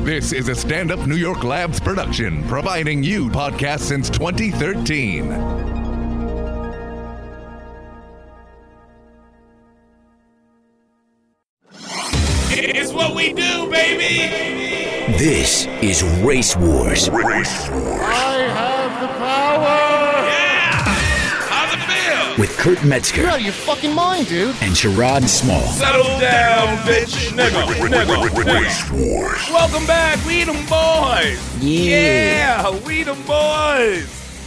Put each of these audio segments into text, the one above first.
This is a Stand Up New York Labs production, providing you podcasts since 2013. It's what we do, baby! This is Race Wars. Race Wars. I have the power! Yeah! How's it feel? With Kurt Metzger. You're out of your fucking mind, dude. And Sherrod Small. Settle down, bitch. Nigga. Race Wars. Welcome back, we them boys. Yeah. We them boys.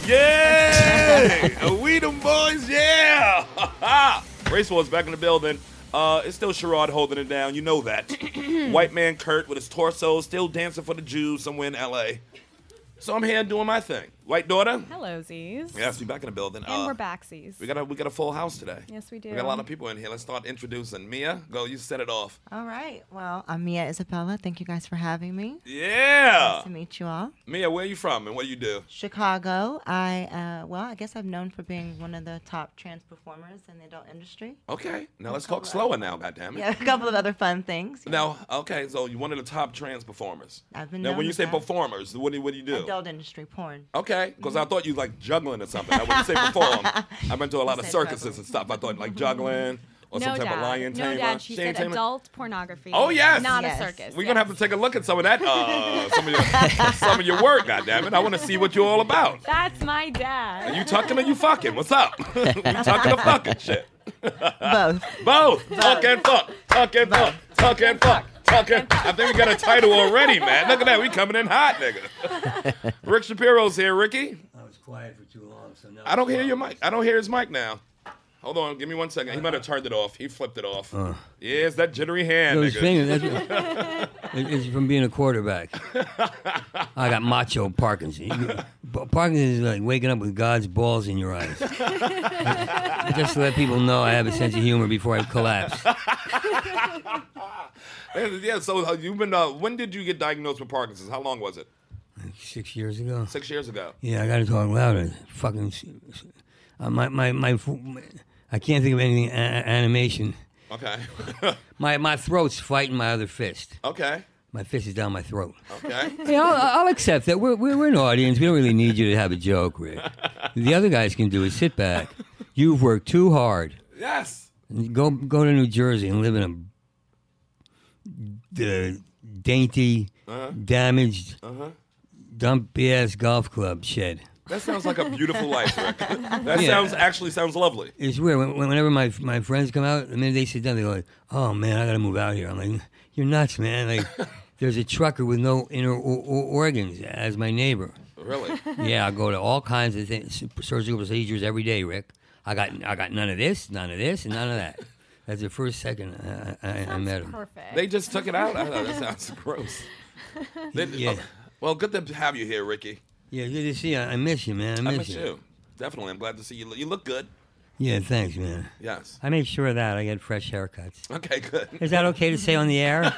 Yeah. We them boys, yeah. Race Wars back in the building. It's still Sherrod holding it down. You know that. White man Kurt with his torso still dancing for the Jews somewhere in L.A. So I'm here doing my thing. White daughter. Hello, Z's. Yes, we back in the building. And we're back, Z's. We got a full house today. Yes, we do. We got a lot of people in here. Let's start introducing. Mia, go. You set it off. All right. Well, I'm Mia Isabella. Thank you guys for having me. Yeah. Nice to meet you all. Mia, where are you from and what do you do? Chicago. I guess I'm known for being one of the top trans performers in the adult industry. Okay. Now let's talk slower now, goddammit. Yeah, a couple of other fun things. Now, okay, so you're one of the top trans performers. I've been Now, known when you as say that. performers, what do you do? Adult industry porn. Okay, because I thought you like juggling or something. Now, when you say perform, I've been to a lot of said circuses juggling. and stuff. I thought like juggling or some type of lion No, tamer. Dad. She said tamer. adult pornography. Oh, yes. Not Yes. a circus. We're gonna have to take a look at some of that, some of your work. Goddammit, I want to see what you're all about. That's my Are dad. you tucking or you fucking? What's up? we tucking or fucking shit? Both. Both. Tuck and fuck. Tuck and fuck. Tuck and fuck. Tuck and. I think we got a title already, man. Look at that. We coming in hot, nigga. Rick Shapiro's here. Ricky. I was quiet for too long, so now I don't hear your mic. I don't hear his mic now. Hold on. Give me 1 second. He might have turned it off. He flipped it off. Yeah, it's that jittery hand, Those nigga. fingers, it's from being a quarterback. I got macho Parkinson's. Parkinson's is like waking up with God's balls in your eyes. Just to let people know I have a sense of humor before I collapse. Yeah, so you've been, when did you get diagnosed with Parkinson's? How long was it? Like 6 years ago. 6 years ago. Yeah, I got to talk louder. Fucking, I can't think of anything animation. Okay. My throat's fighting my other fist. Okay. My fist is down my throat. Okay. Yeah, I'll accept that. We're an audience. We don't really need you to have a joke, Rick. The other guys can do is sit back. You've worked too hard. Yes. Go to New Jersey and live in a dainty, damaged, dumpy-ass golf club shed. That sounds like a beautiful life, Rick. That actually sounds lovely. It's weird. Whenever my friends come out, the minute they sit down, they go like, "Oh, man, I got to move out here." I'm like, "You're nuts, man." Like, there's a trucker with no inner organs as my neighbor. Really? Yeah, I go to all kinds of things, surgical procedures every day, Rick. I got none of this, and none of that. That's the first second I met him. Perfect. They just took it out? I thought that sounds gross. Yeah. Well, good to have you here, Ricky. Yeah, good to see you. I miss you, man. I miss you. Definitely. I'm glad to see you. You look good. Yeah, thanks, man. Yes. I make sure of that. I get fresh haircuts. Okay, good. Is that okay to say on the air?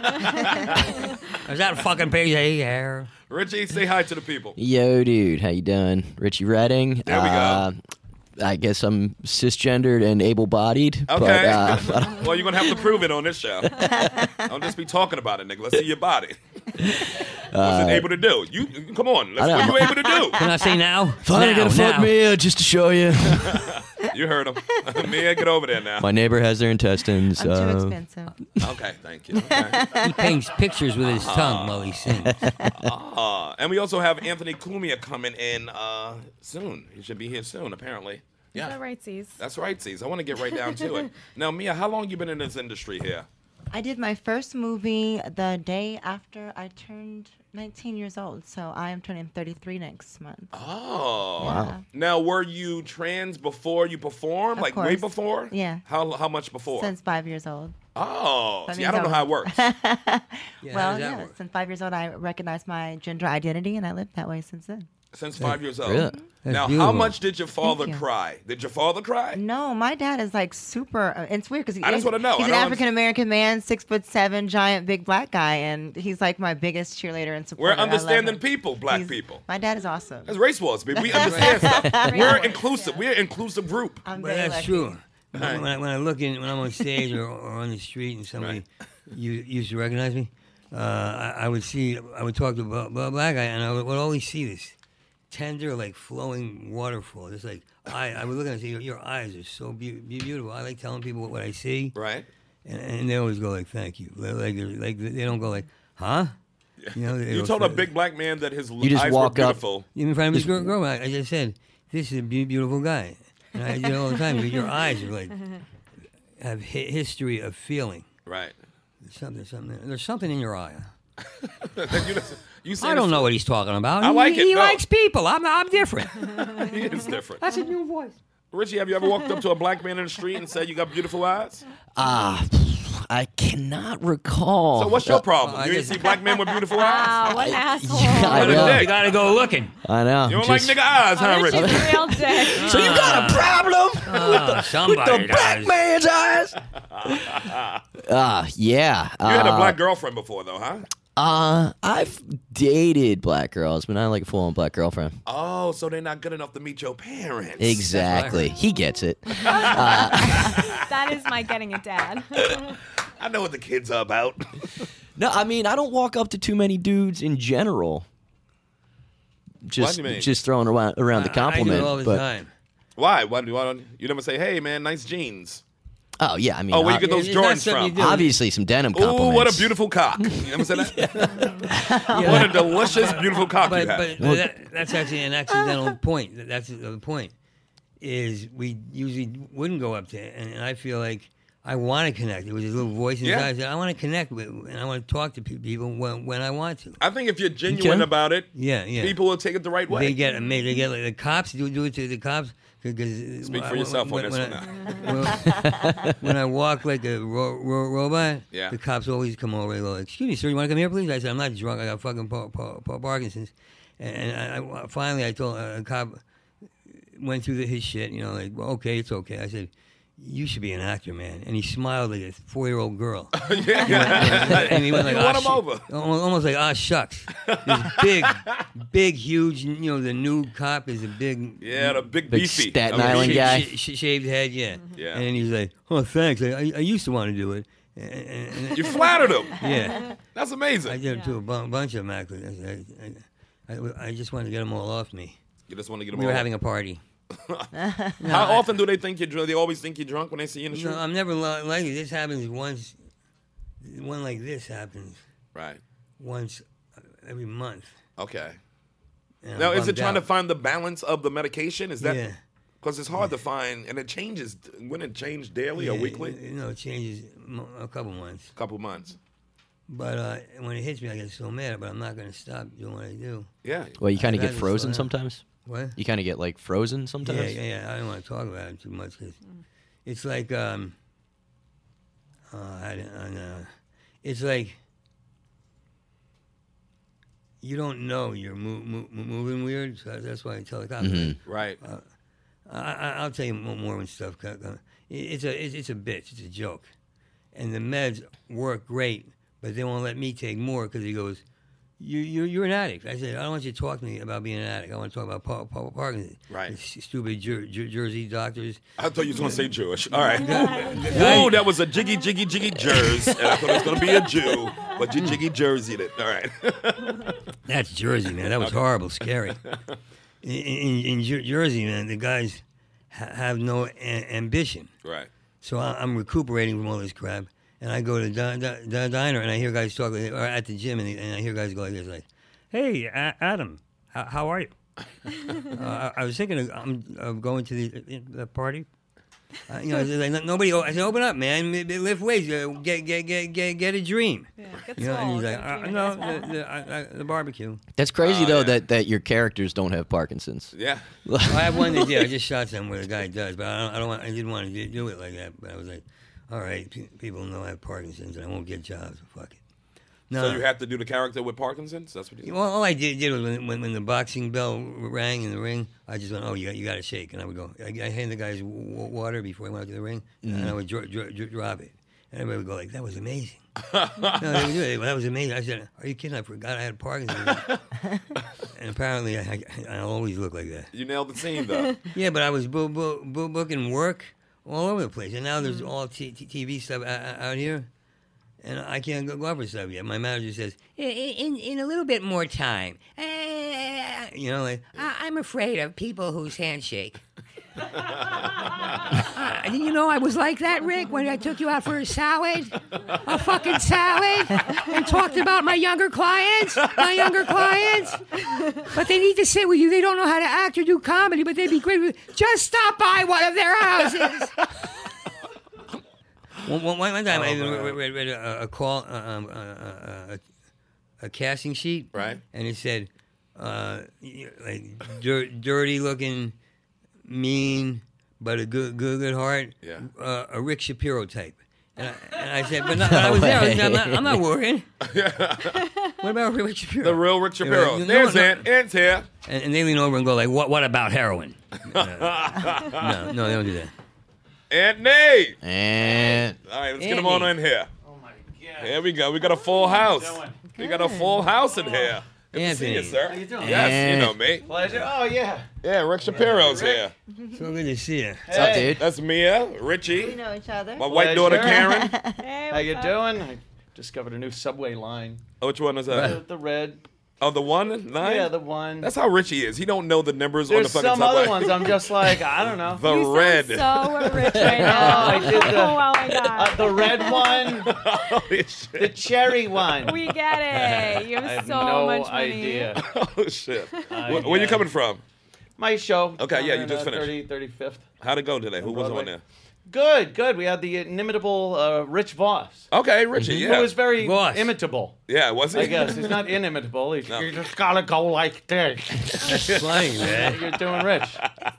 Is that fucking PG? Richie, say hi to the people. Yo, dude, how you doing? Richie Redding. There we go. I guess I'm cisgendered and able-bodied. Okay. But, well, you're going to have to prove it on this show. Don't just be talking about it, nigga. Let's see your body. What's it able to do? You come on. What are you able to do? Can I say now? Fine, I gotta fuck Mia just to show you. You heard him. Mia, get over there now. My neighbor has their intestines. I'm too expensive. Okay, thank you. Okay. He paints pictures with his tongue while he sings. And we also have Anthony Cumia coming in soon. He should be here soon, apparently. Yeah. Is that right, Z's? That's right, C's. I want to get right down to it. Now, Mia, how long you been in this industry here? I did my first movie the day after I turned 19 years old, so I am turning 33 next month. Oh. Yeah. Now, were you trans before you performed? Of Like way course. before? Yeah. How much before? Since 5 years old. Oh. That See, I means don't know how it works. Yeah, how Well, does that yeah, work? since 5 years old, I recognized my gender identity, and I lived that way since then. Since 5 years old. Really? That's Now, how beautiful. much did your father you. cry? Did your father cry? No, my dad is like super. It's weird because I just wanna know. He's I an don't African American man, 6'7", giant, big black guy, and he's like my biggest cheerleader and supporter. We're I love understanding him. people, black He's- people. My dad is awesome. That's race wars, baby. We understand stuff. We're wars, inclusive. We're an inclusive group. I'm But very that's lucky. true. When I look in, when I'm on stage or on the street and somebody you used to recognize me, I would talk to a black guy, and I would always see this tender, like flowing waterfall. It's like I would look at it and say, your eyes are so beautiful. I like telling people what I see, Right. and they always go like, "Thank you." Like they don't go like, "Huh?" You know, You told a big black man that his just eyes walk were up. beautiful. even in front of his girl, I just said, "This is a beautiful guy." And I do it all the time. Your eyes are like have history of feeling. Right. Something. There's something in your eye. You I don't know what he's talking about. I like it, He no. likes people. I'm different. He is different. That's a new voice. Richie, have you ever walked up to a black man in the street and said you got beautiful eyes? I cannot recall. So what's your problem? I You ain't just- see black men with beautiful eyes? Wow, what an asshole. I know. dick. You gotta go looking. I know. You don't Just- like nigga eyes, huh, Oh, Richie? Richie's a real dick. So you got a problem with Somebody the black does. man's eyes? Yeah. You had a black girlfriend before, though, huh? I've dated black girls, but not like a full-on black girlfriend. Oh, so they're not good enough to meet your parents. Exactly. He gets it. That is my getting a dad. I know what the kids are about. No, I mean, I don't walk up to too many dudes in general. Just, do you mean? just throwing around the compliment. I do it all the but, time. Why? Why don't you never say, "Hey, man, nice jeans"? Oh yeah, I mean, Oh, where you get those It's not Jordans something you from? do. obviously some denim Ooh, compliments. what a beautiful cock. You never say that? What a delicious, beautiful cock you have. But that's actually an accidental point. That's the point. Is we usually wouldn't go up to, and I feel like I want to connect. It was his little voice in his Yeah. eyes. I want to connect with, and I want to talk to people when I want to. I think if you're genuine Okay. about it, Yeah. people will take it the right way. They get like the cops do it to the cops. Because Speak for yourself on this one now. when I walk like a robot, Yeah. the cops always come over and go, "Excuse me, sir, you want to come here, please?" I said, "I'm not drunk. I got fucking Parkinson's." And I finally, I told a cop, went through his shit, you know, like, well, okay, it's okay. I said, "You should be an actor, man." And he smiled like a 4-year-old girl. And he went like, You won "Ah, him over." almost like, "Ah, shucks." This big, huge, you know, the new cop is a big, Yeah, the big Big beefy. Staten I mean, Island guy. shaved head, yeah. Yeah. And then he's like, "Oh, thanks. I used to want to do it." And You flattered him. yeah, That's I amazing. did it to a bunch of them, actually. I just wanted to get them all off me. You just want to get him We were all- having a party. How often do they think you're drunk? They always think you're drunk when they see you in the street? No, I'm never like it. This happens once. One like this happens Right. once every month. Okay. And Now, I'm is it bummed trying to out. find the balance of the medication? Is that Yeah. because it's hard to find, and it changes. Wouldn't it change daily or Yeah, weekly? it changes a couple months. A couple months. But when it hits me, I get so mad. But I'm not going to stop doing what I do. Yeah. Well, you kind of I'd get rather frozen slow down. sometimes. What? You kind of get like frozen sometimes. Yeah. I don't want to talk about it too much because it's like it's like you don't know you're moving weird. So that's why I tell the cops. Right. I'll tell you more when stuff comes. It's a bitch. It's a joke, and the meds work great, but they won't let me take more because he goes, You're an addict. I said, I don't want you to talk to me about being an addict. I want to talk about Parkinson's. Right. Stupid Jersey doctors. I thought you was going to say Jewish. All right. Whoa, that was a jiggy Jers. And I thought it was going to be a Jew, but you jiggy Jerseyed it. All right. That's Jersey, man. That was horrible, scary. In Jersey, man, the guys have no ambition. Right. So I'm recuperating from all this crap. And I go to the diner, and I hear guys talk, or at the gym, and I hear guys go like this, like, "Hey, Adam, how are you?" I was thinking of going to the party. Like, nobody. I said, "Open up, man. Lift weights. Get a dream." Yeah, get You know, and he's swole, like, get a dream, "No, the barbecue." That's crazy Oh, though yeah. that your characters don't have Parkinson's. Yeah. I have one that did. I just shot some where the guy does, but I didn't want to do it like that. But I was like, all right, people know I have Parkinson's, and I won't get jobs. So fuck it. No. So you have to do the character with Parkinson's? That's what you Well, all I did was when the boxing bell rang in the ring, I just went, "Oh, you got to shake," and I would go. I hand the guys water before I went out to the ring, and I would drop it, and everybody would go like, "That was amazing." No, they would do it. That was amazing. I said, "Are you kidding? I forgot I had Parkinson's." And apparently, I always look like that. You nailed the scene, though. Yeah, but I was booking work all over the place, and now there's all TV stuff out here. And I can't go up for stuff yet. My manager says, in a little bit more time. You know, like, I'm afraid of people whose handshake. Didn't you know I was like that, Rick, when I took you out for a salad? A fucking salad? And talked about my younger clients? But they need to sit with you. They don't know how to act or do comedy, but they'd be great with just stop by one of their houses. One time I read a call, a casting sheet, Right. And it said, like dirty-looking, mean, but a good heart, Yeah. A Rick Shapiro type. And I said, but I was there. I'm not worried. What about Rick Shapiro? The real Rick Shapiro. No, There's no. Ant's here. And they lean over and go like, what about heroin? No, they don't do that. Ant Nate. And All right, let's get him on in here. Oh my God. Here we go. We got a full house. doing? We got a full house in here. Good to see you, Anthony. sir. How you doing? Yes, you know me. Pleasure. Oh yeah. Yeah, Rick Shapiro's here. So good to see you. what's up, dude? That's Mia, We Richie, know each other. my white daughter Pleasure. Karen. Hey, How you what's up? doing? I discovered a new subway line. Oh, which one is that? The red. Oh, the 1 9? Yeah, the one. That's how Richie is. He don't know the numbers on the There's fucking some subway. other ones. I'm just like, I don't know. The You red. sound so rich right No, now. I did the- Oh my God. The red one, Holy shit. the cherry one. We get it. You have, I have so no much money. idea. Oh, shit. I Where you guess. coming from? My show. Okay, yeah, you on, just finished. 35th. How'd it go today? Who was on Broadway. there? Good. We had the inimitable Rich Voss. Okay, Richie, yeah. Who was very Voss. imitable. Yeah, was he? I guess he's not inimitable. He's, No. You just gotta go like this. Funny, man. You're doing Rich.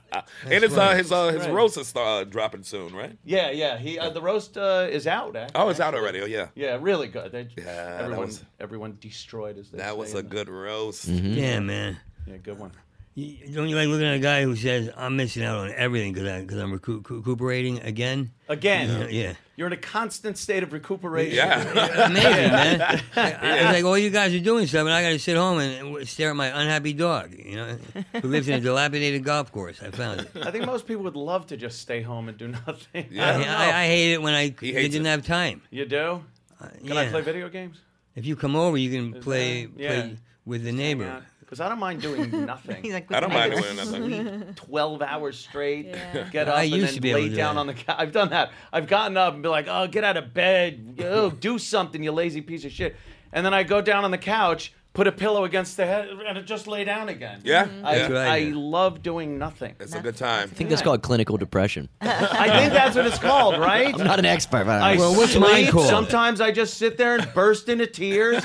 And his right. roast is dropping soon, right? Yeah. He the roast is out. Actually. Oh, it's out already. Oh, yeah. Yeah, really good. that was- Everyone destroyed as they That say was in a the- good roast. Yeah, man. Yeah, good one. Don't you like looking at a guy who says, I'm missing out on everything because I'm recuperating again? Again, Yeah. you're in a constant state of recuperation. Yeah. Amazing, man. It's like all you guys are doing stuff, and I got to sit home and stare at my unhappy dog, you know, who lives in a dilapidated golf course. I found it. I think most people would love to just stay home and do nothing. Yeah. I don't know. I hate it when I He hates didn't it. have time. You do? Can I play video games? If you come over, you can play yeah. with the neighbor. Because I don't mind doing nothing. He's like, I don't mind with doing nothing. 12 hours straight, Yeah. get up I and used then to be able lay to do down that. on the couch. I've done that. I've gotten up and be like, oh, get out of bed. Oh, do something, you lazy piece of shit. And then I go down on the couch, put a pillow against the head, and just lay down again. Yeah? I, Yeah. what I I do. love doing nothing. It's a good time. I think that's called clinical depression. I think that's what it's called, right? I'm not an expert, but I Well, what's sleep. mine called? Sometimes I just sit there and burst into tears.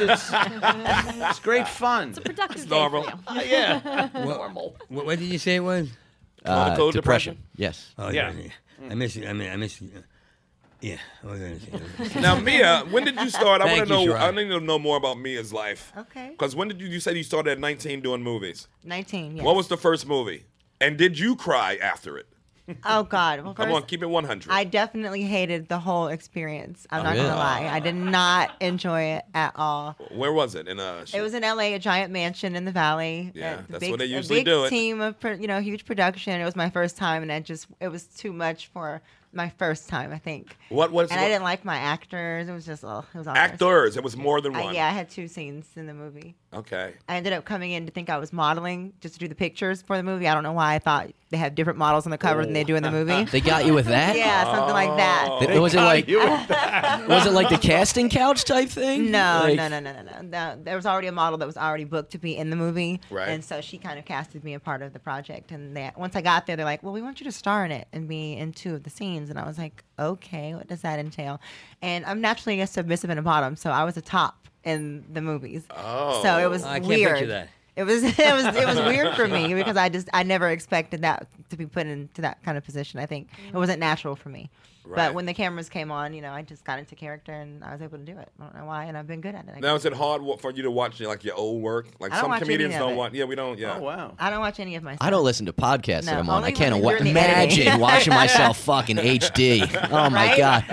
It's great fun. Productive day normal. for you. Yeah, normal. What did you say it was? Clinical depression. Yes. Oh, Yeah. I miss it. I miss it. Yeah. What was I gonna say? Now, Mia, when did you start? I want Thank to you, know. Sherrod. I need to know more about Mia's life. Okay. Because when did you said you started at 19 doing movies? 19, yes. What was the first movie? And did you cry after it? Oh, God. Well, Come first, on, keep it 100. I definitely hated the whole experience. I'm not really? going to lie. I did not enjoy it at all. Where was it? In It was in LA, a giant mansion in the valley. Yeah, A that's big, where they usually a big do it. team of, huge production. It was my first time, and it was too much for my first time, I think. What was And I didn't like my actors. It was just, it was awkward. actors? It was more than one. Yeah, I had 2 scenes in the movie. Okay. I ended up coming in to think I was modeling just to do the pictures for the movie. I don't know why I thought they had different models on the cover than they do in the movie. They got you with that? Yeah, something like that. Was it like You with that. was it like the casting couch type thing? No, Like- no. There was already a model that was already booked to be in the movie, Right. and so she kind of casted me a part of the project. And once I got there, they're like, "Well, we want you to star in it and be in 2 of the scenes." And I was like, "Okay, what does that entail?" And I'm naturally a submissive and a bottom, so I was a top in the movies. Oh. So it was I can't weird. picture that. It was it was weird for me because I never expected that to be put into that kind of position. I think it wasn't natural for me. Right. But when the cameras came on, I just got into character and I was able to do it. I don't know why, and I've been good at it. I Now, guess. is it hard for you to watch like your old work? Like I don't some watch any comedians of don't it. watch. Yeah, we don't. Yeah. Oh, wow. I don't watch any of my stuff. I don't listen to podcasts that No, I'm on. I only can't when you're in the editing. imagine watching myself fucking HD. Oh my Right? god.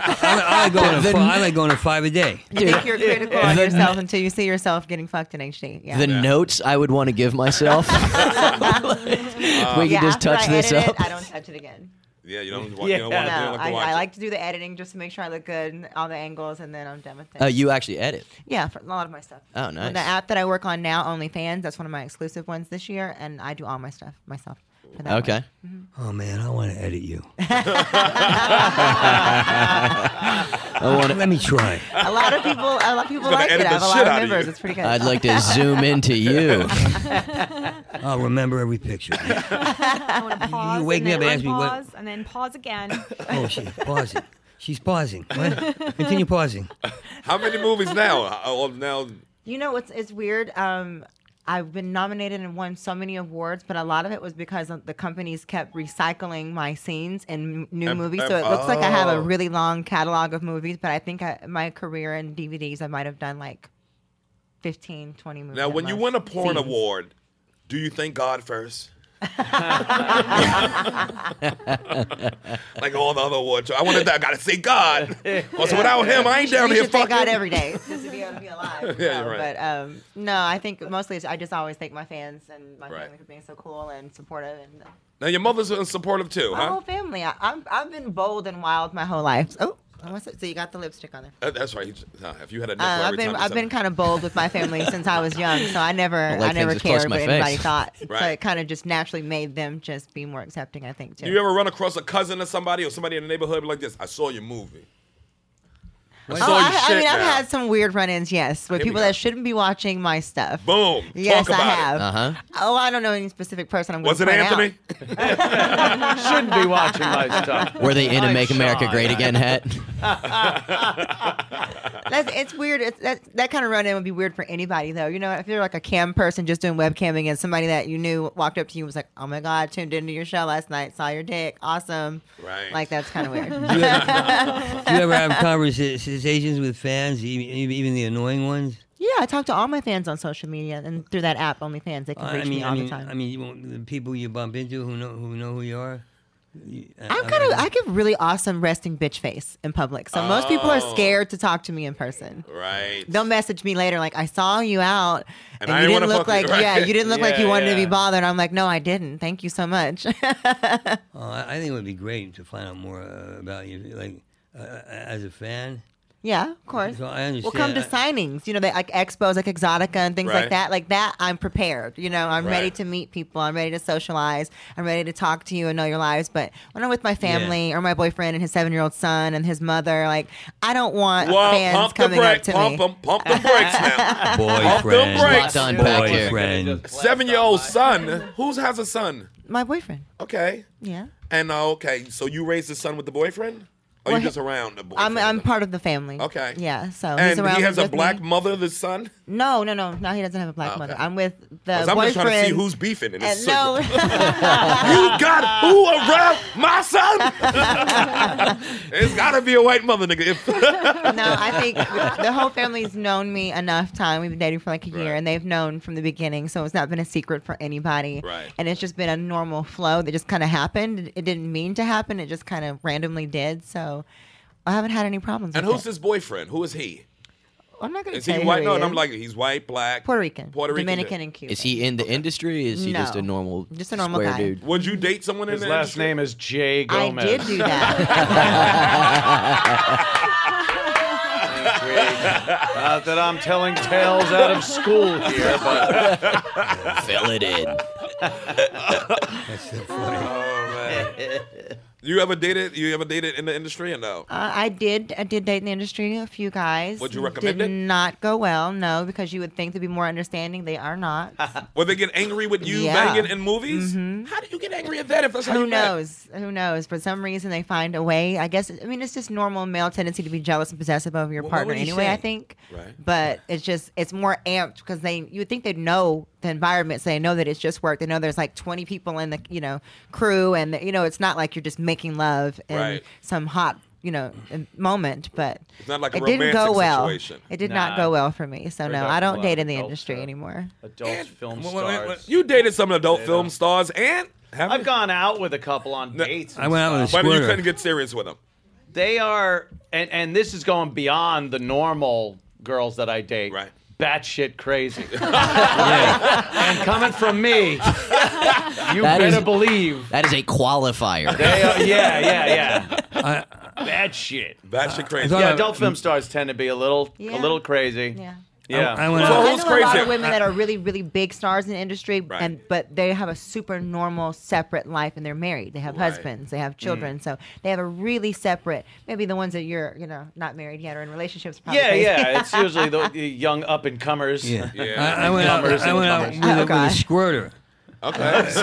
I like going to 5 a day. You think you're critical on The- yourself until you see yourself getting fucked in HD. Yeah. The notes I would want to give myself. We can yeah, just after touch I this edit up. It, I don't touch it again. Yeah, you don't, Yeah. you don't want to No, like to watch I it. like to do the editing just to make sure I look good, and all the angles, and then I'm done with it. You actually edit. Yeah, for a lot of my stuff. Oh, nice. The app that I work on now, OnlyFans, that's one of my exclusive ones this year, and I do all my stuff myself. For that Okay. one. Oh man, I want to edit you. Let me try. A lot of people gonna like it. edit I have the a lot shit of out of members. you. It's pretty good. I'd like to zoom into you. I'll remember every picture. I want to pause. wake and me then up and ask me what- unpause, and then pause again. Oh, she's pausing. She's pausing. What? Continue pausing. How many movies now? Now, You know, it's weird. I've been nominated and won so many awards, but a lot of it was because the companies kept recycling my scenes in new movies. So it looks like I have a really long catalog of movies, but I think my career in DVDs, I might have done like 15, 20 movies. now, at when you most. win a porn Scenes. award, do you thank God first? Like all the other awards. I wanted that. I gotta say God. Also, without him, I ain't down You here should thank fucking. God every day just to be able to be alive. Yeah, So, you're right. But no, I think mostly I just always thank my fans and my Right. family for being so cool and supportive. And Now your mother's supportive too, my huh? whole family. I've been bold and wild my whole life. Oh, what's it? So you got the lipstick on there. That's right. If you had a nipple every time. I've been kind of bold with my family since I was young, so I never like things as close cared to my what anybody face. thought. So Right. it kind of just naturally made them just be more accepting, I think, too. Do you ever run across a cousin or somebody in the neighborhood be like this? I saw your movie. I saw your I shit mean, I've now. had some weird run-ins, yes, with Here we people go. that shouldn't be watching my stuff. Boom. Yes, Talk I about have. Uh-huh. Oh, I don't know any specific person. I'm going Was to it point Anthony? out. Shouldn't be watching my stuff. Were they in a Like Make America Sean. Great Again hat? It's weird. That kind of run-in would be weird for anybody, though. You know, if you're like a cam person just doing webcamming and somebody that you knew walked up to you and was like, "Oh my God, tuned into your show last night, saw your dick, awesome." Right. Like that's kind of weird. Do you ever have conversations with fans, even the annoying ones? Yeah, I talk to all my fans on social media and through that app, OnlyFans. They can reach me all the time. I mean, you won't- the people you bump into who know who you are. I give really awesome resting bitch face in public, so most people are scared to talk to me in person. Right. They'll message me later like, "I saw you out, And and I you didn't didn't wanna look fuck you," like right? you didn't look like you Yeah, wanted to be yeah. bothered." I'm like, "No, I didn't. Thank you so much." I think it would be great to find out more about you, like as a fan. Yeah, of course. So I understand. We'll come to signings, you know, like expos like Exotica and things Right. like that. Like that, I'm prepared. You know, I'm ready Right. to meet people. I'm ready to socialize. I'm ready to talk to you and know your lives. But when I'm with my family or my boyfriend and his 7-year-old son and his mother, like, I don't want Well, fans pump the coming up brakes. to Pump me. them. Pump the brakes now. boyfriend. Pump them Lot to unpack here. Boyfriend. 7-year-old son. Who has a son? My boyfriend. Okay. Yeah. And okay, so you raised the son with the boyfriend? Or Well, you just around the I'm boyfriend? part of the family. Okay. Yeah. So And he's around he has a with black me. mother, the son? No, he doesn't have a black Okay. mother. I'm with the 'Cause I'm boyfriend. just trying to see who's beefing in this and no, circle. You got who around my son? It's got to be a white mother, nigga. If no, I think the whole family's known me enough time. We've been dating for like a year, Right. and they've known from the beginning, so it's not been a secret for anybody. Right. And it's just been a normal flow that just kind of happened. It didn't mean to happen. It just kind of randomly did. So I haven't had any problems. And with who's it. this boyfriend? Who is he? I'm not going to Is say he who white? he No, is. and I'm like, he's white, black, Puerto Rican, Puerto Rican. Dominican, and Cuban. Is he in the industry? Is he No. just a normal, Just a normal square guy. dude? Would you date someone in His the last industry? name is Jay I Gomez. did do that. Not that I'm telling tales out of school here, but Fill it in. That's so funny. Oh man. You ever dated in the industry or no? I did date in the industry. A few guys. Would you recommend Did it? not go well. No, because you would think they'd be more understanding. They are not. Would they get angry with you Yeah. banging in movies? How do you get angry at that if that's how Who you met? knows? Who knows? For some reason, they find a way. I guess. I mean, it's just normal male tendency to be jealous and possessive over your Well, what partner would he anyway. say? I think. Right. But it's more amped because you would think they'd know the environment, so they know that it's just work. They know there's like 20 people in the crew, and it's not like you're just making love in Right. some hot moment. But It's not like a it didn't romantic go well. situation. It did Nah. not go well for me. So We're no, talking I don't about date in the adult industry stuff. anymore. adult film Wait, stars. You dated some adult film stars, and I've gone out with a couple on No. dates. I went out with a but you squirter. couldn't get serious with them. They are, and this is going beyond the normal girls that I date. Right. batshit crazy. And coming from me, you That better is- believe. That is a qualifier. They are, yeah. Bad shit. Batshit crazy. thought- Yeah, adult film stars tend to be a little crazy. Yeah. Yeah. I went So out. I who's know a lot crazy? of women that are really, really big stars in the industry, Right. but they have a super normal, separate life, and they're married. They have Right. husbands, they have children, so they have a really separate. Maybe the ones that you're, not married yet or in relationships. Probably Yeah, crazy. yeah. It's usually the young up and comers. Yeah. Yeah. I went out. Numbers I went out and with, Oh, with a gosh. squirter. Okay.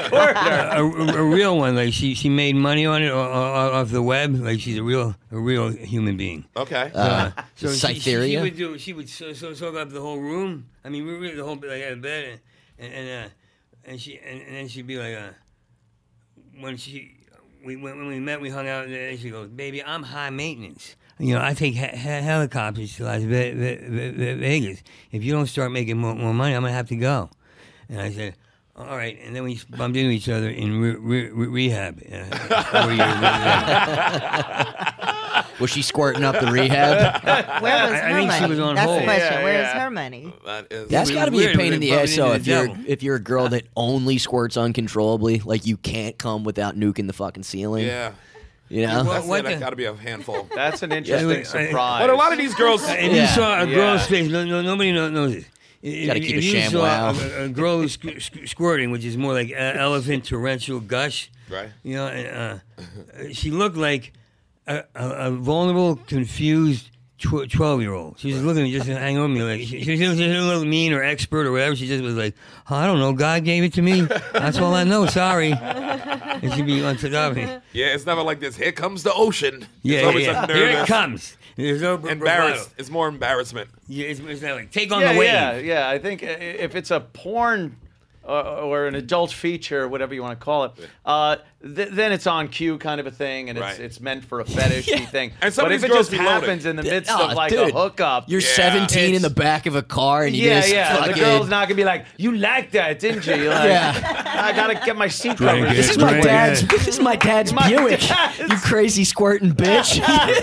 A real one, like she made money on it off the web, like she's a real human being. Okay. So Cytherea? she would soak up the whole room. I mean, we were the whole like at bed, and then she'd be like, when we met, we hung out, and she goes, "Baby, I'm high maintenance. I take helicopters to Las Vegas. If you don't start making more money, I'm gonna have to go." And I said, "All right." And then we bumped into each other in rehab. 4 years later. Was she squirting up the rehab? Where was I her think money? she was on That's hold. the question. Yeah, Where is yeah. her money? That is. That's It got to was be a weird. pain It in the was ass. So bumping if into the if you're a girl that only squirts uncontrollably, like you can't come without nuking the fucking ceiling. Yeah. You know. Well, That's what That's the- got to be a handful. That's an interesting Yeah. surprise. But a lot of these girls. And Yeah. you saw a girl's Yeah. face. Nobody knows it. Gotta keep a If you sham saw wow. a girl who's squirting, which is more like elephant torrential gush. Right. She looked like a vulnerable, confused 12-year-old. She was looking at me, just hanging over me like she was a little mean or expert or whatever. She just was like, I don't know. God gave it to me. That's all I know. Sorry. And she'd be on top of me. Yeah, it's never like this. Here comes the ocean. Yeah, It's always yeah. like Here it nervous. comes. There's no Embarrassed. It's more embarrassment. Yeah, it's not like take on yeah, the wave. yeah. I think if it's a porn or an adult feature, whatever you want to call it, then it's on cue kind of a thing, and Right. it's meant for a fetishy thing. And some but of if these it girls just be loaded. happens in the midst Oh, of like dude, a hookup, You're Yeah. 17 in It's- the back of a car, and you yeah, just yeah. fucking. The girl's not gonna be like, "You like that, didn't you?" You're like, Yeah. I gotta get my seat Drink covered. it. This is my Right, dad's. yeah. This is my dad's My Buick. dad's. You crazy squirting bitch.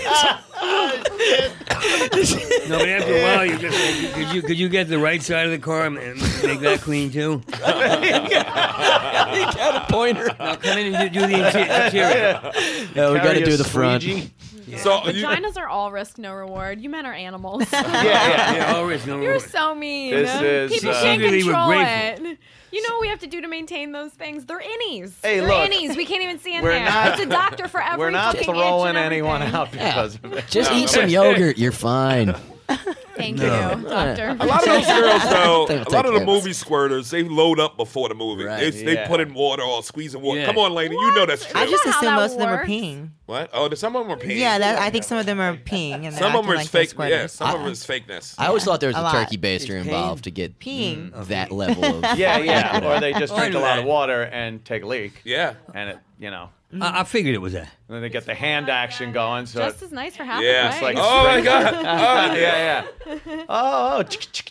No, but after a while, you just could you get the right side of the car and make that clean too? You got a pointer. Now come in and do the interior. No, we got to Carry a do the front. squeegee. So you, Vaginas are all risk, no reward. You men are animals. Yeah. Yeah, always no. You're so mean. This is, People can't Secretly, we're control grateful. it. You know what we have to do to maintain those things? They're innies. Hey, They're look, innies. We can't even see in we're there. not- It's a doctor for every We're not fucking throwing inch and anyone everything. out because of it. Just eat some yogurt. You're fine. Thank No. you, doctor. a lot of those girls, though, They a don't lot of take the care. movie squirters, they load up before the movie. Right. They Yeah. put in water or squeezing water. Yeah. Come on, lady, you know that's true. I just Isn't that how assume that most of them are works? peeing. What? Oh, some of them are peeing. Yeah, I think some of them are peeing. And they're Some of them acting are like they're fake. Yeah, squirters. some of them is fakeness. I always thought there was A a lot. turkey baster It's involved to get Peeing. that level of. Yeah. Or they just Oh, I drink a knew lot that. of water and take a leak. Yeah. And it, I figured it was that. and then they get the hand action going. So Just as nice for half Yeah. the It's price. like Oh my God. Oh, yeah. Oh.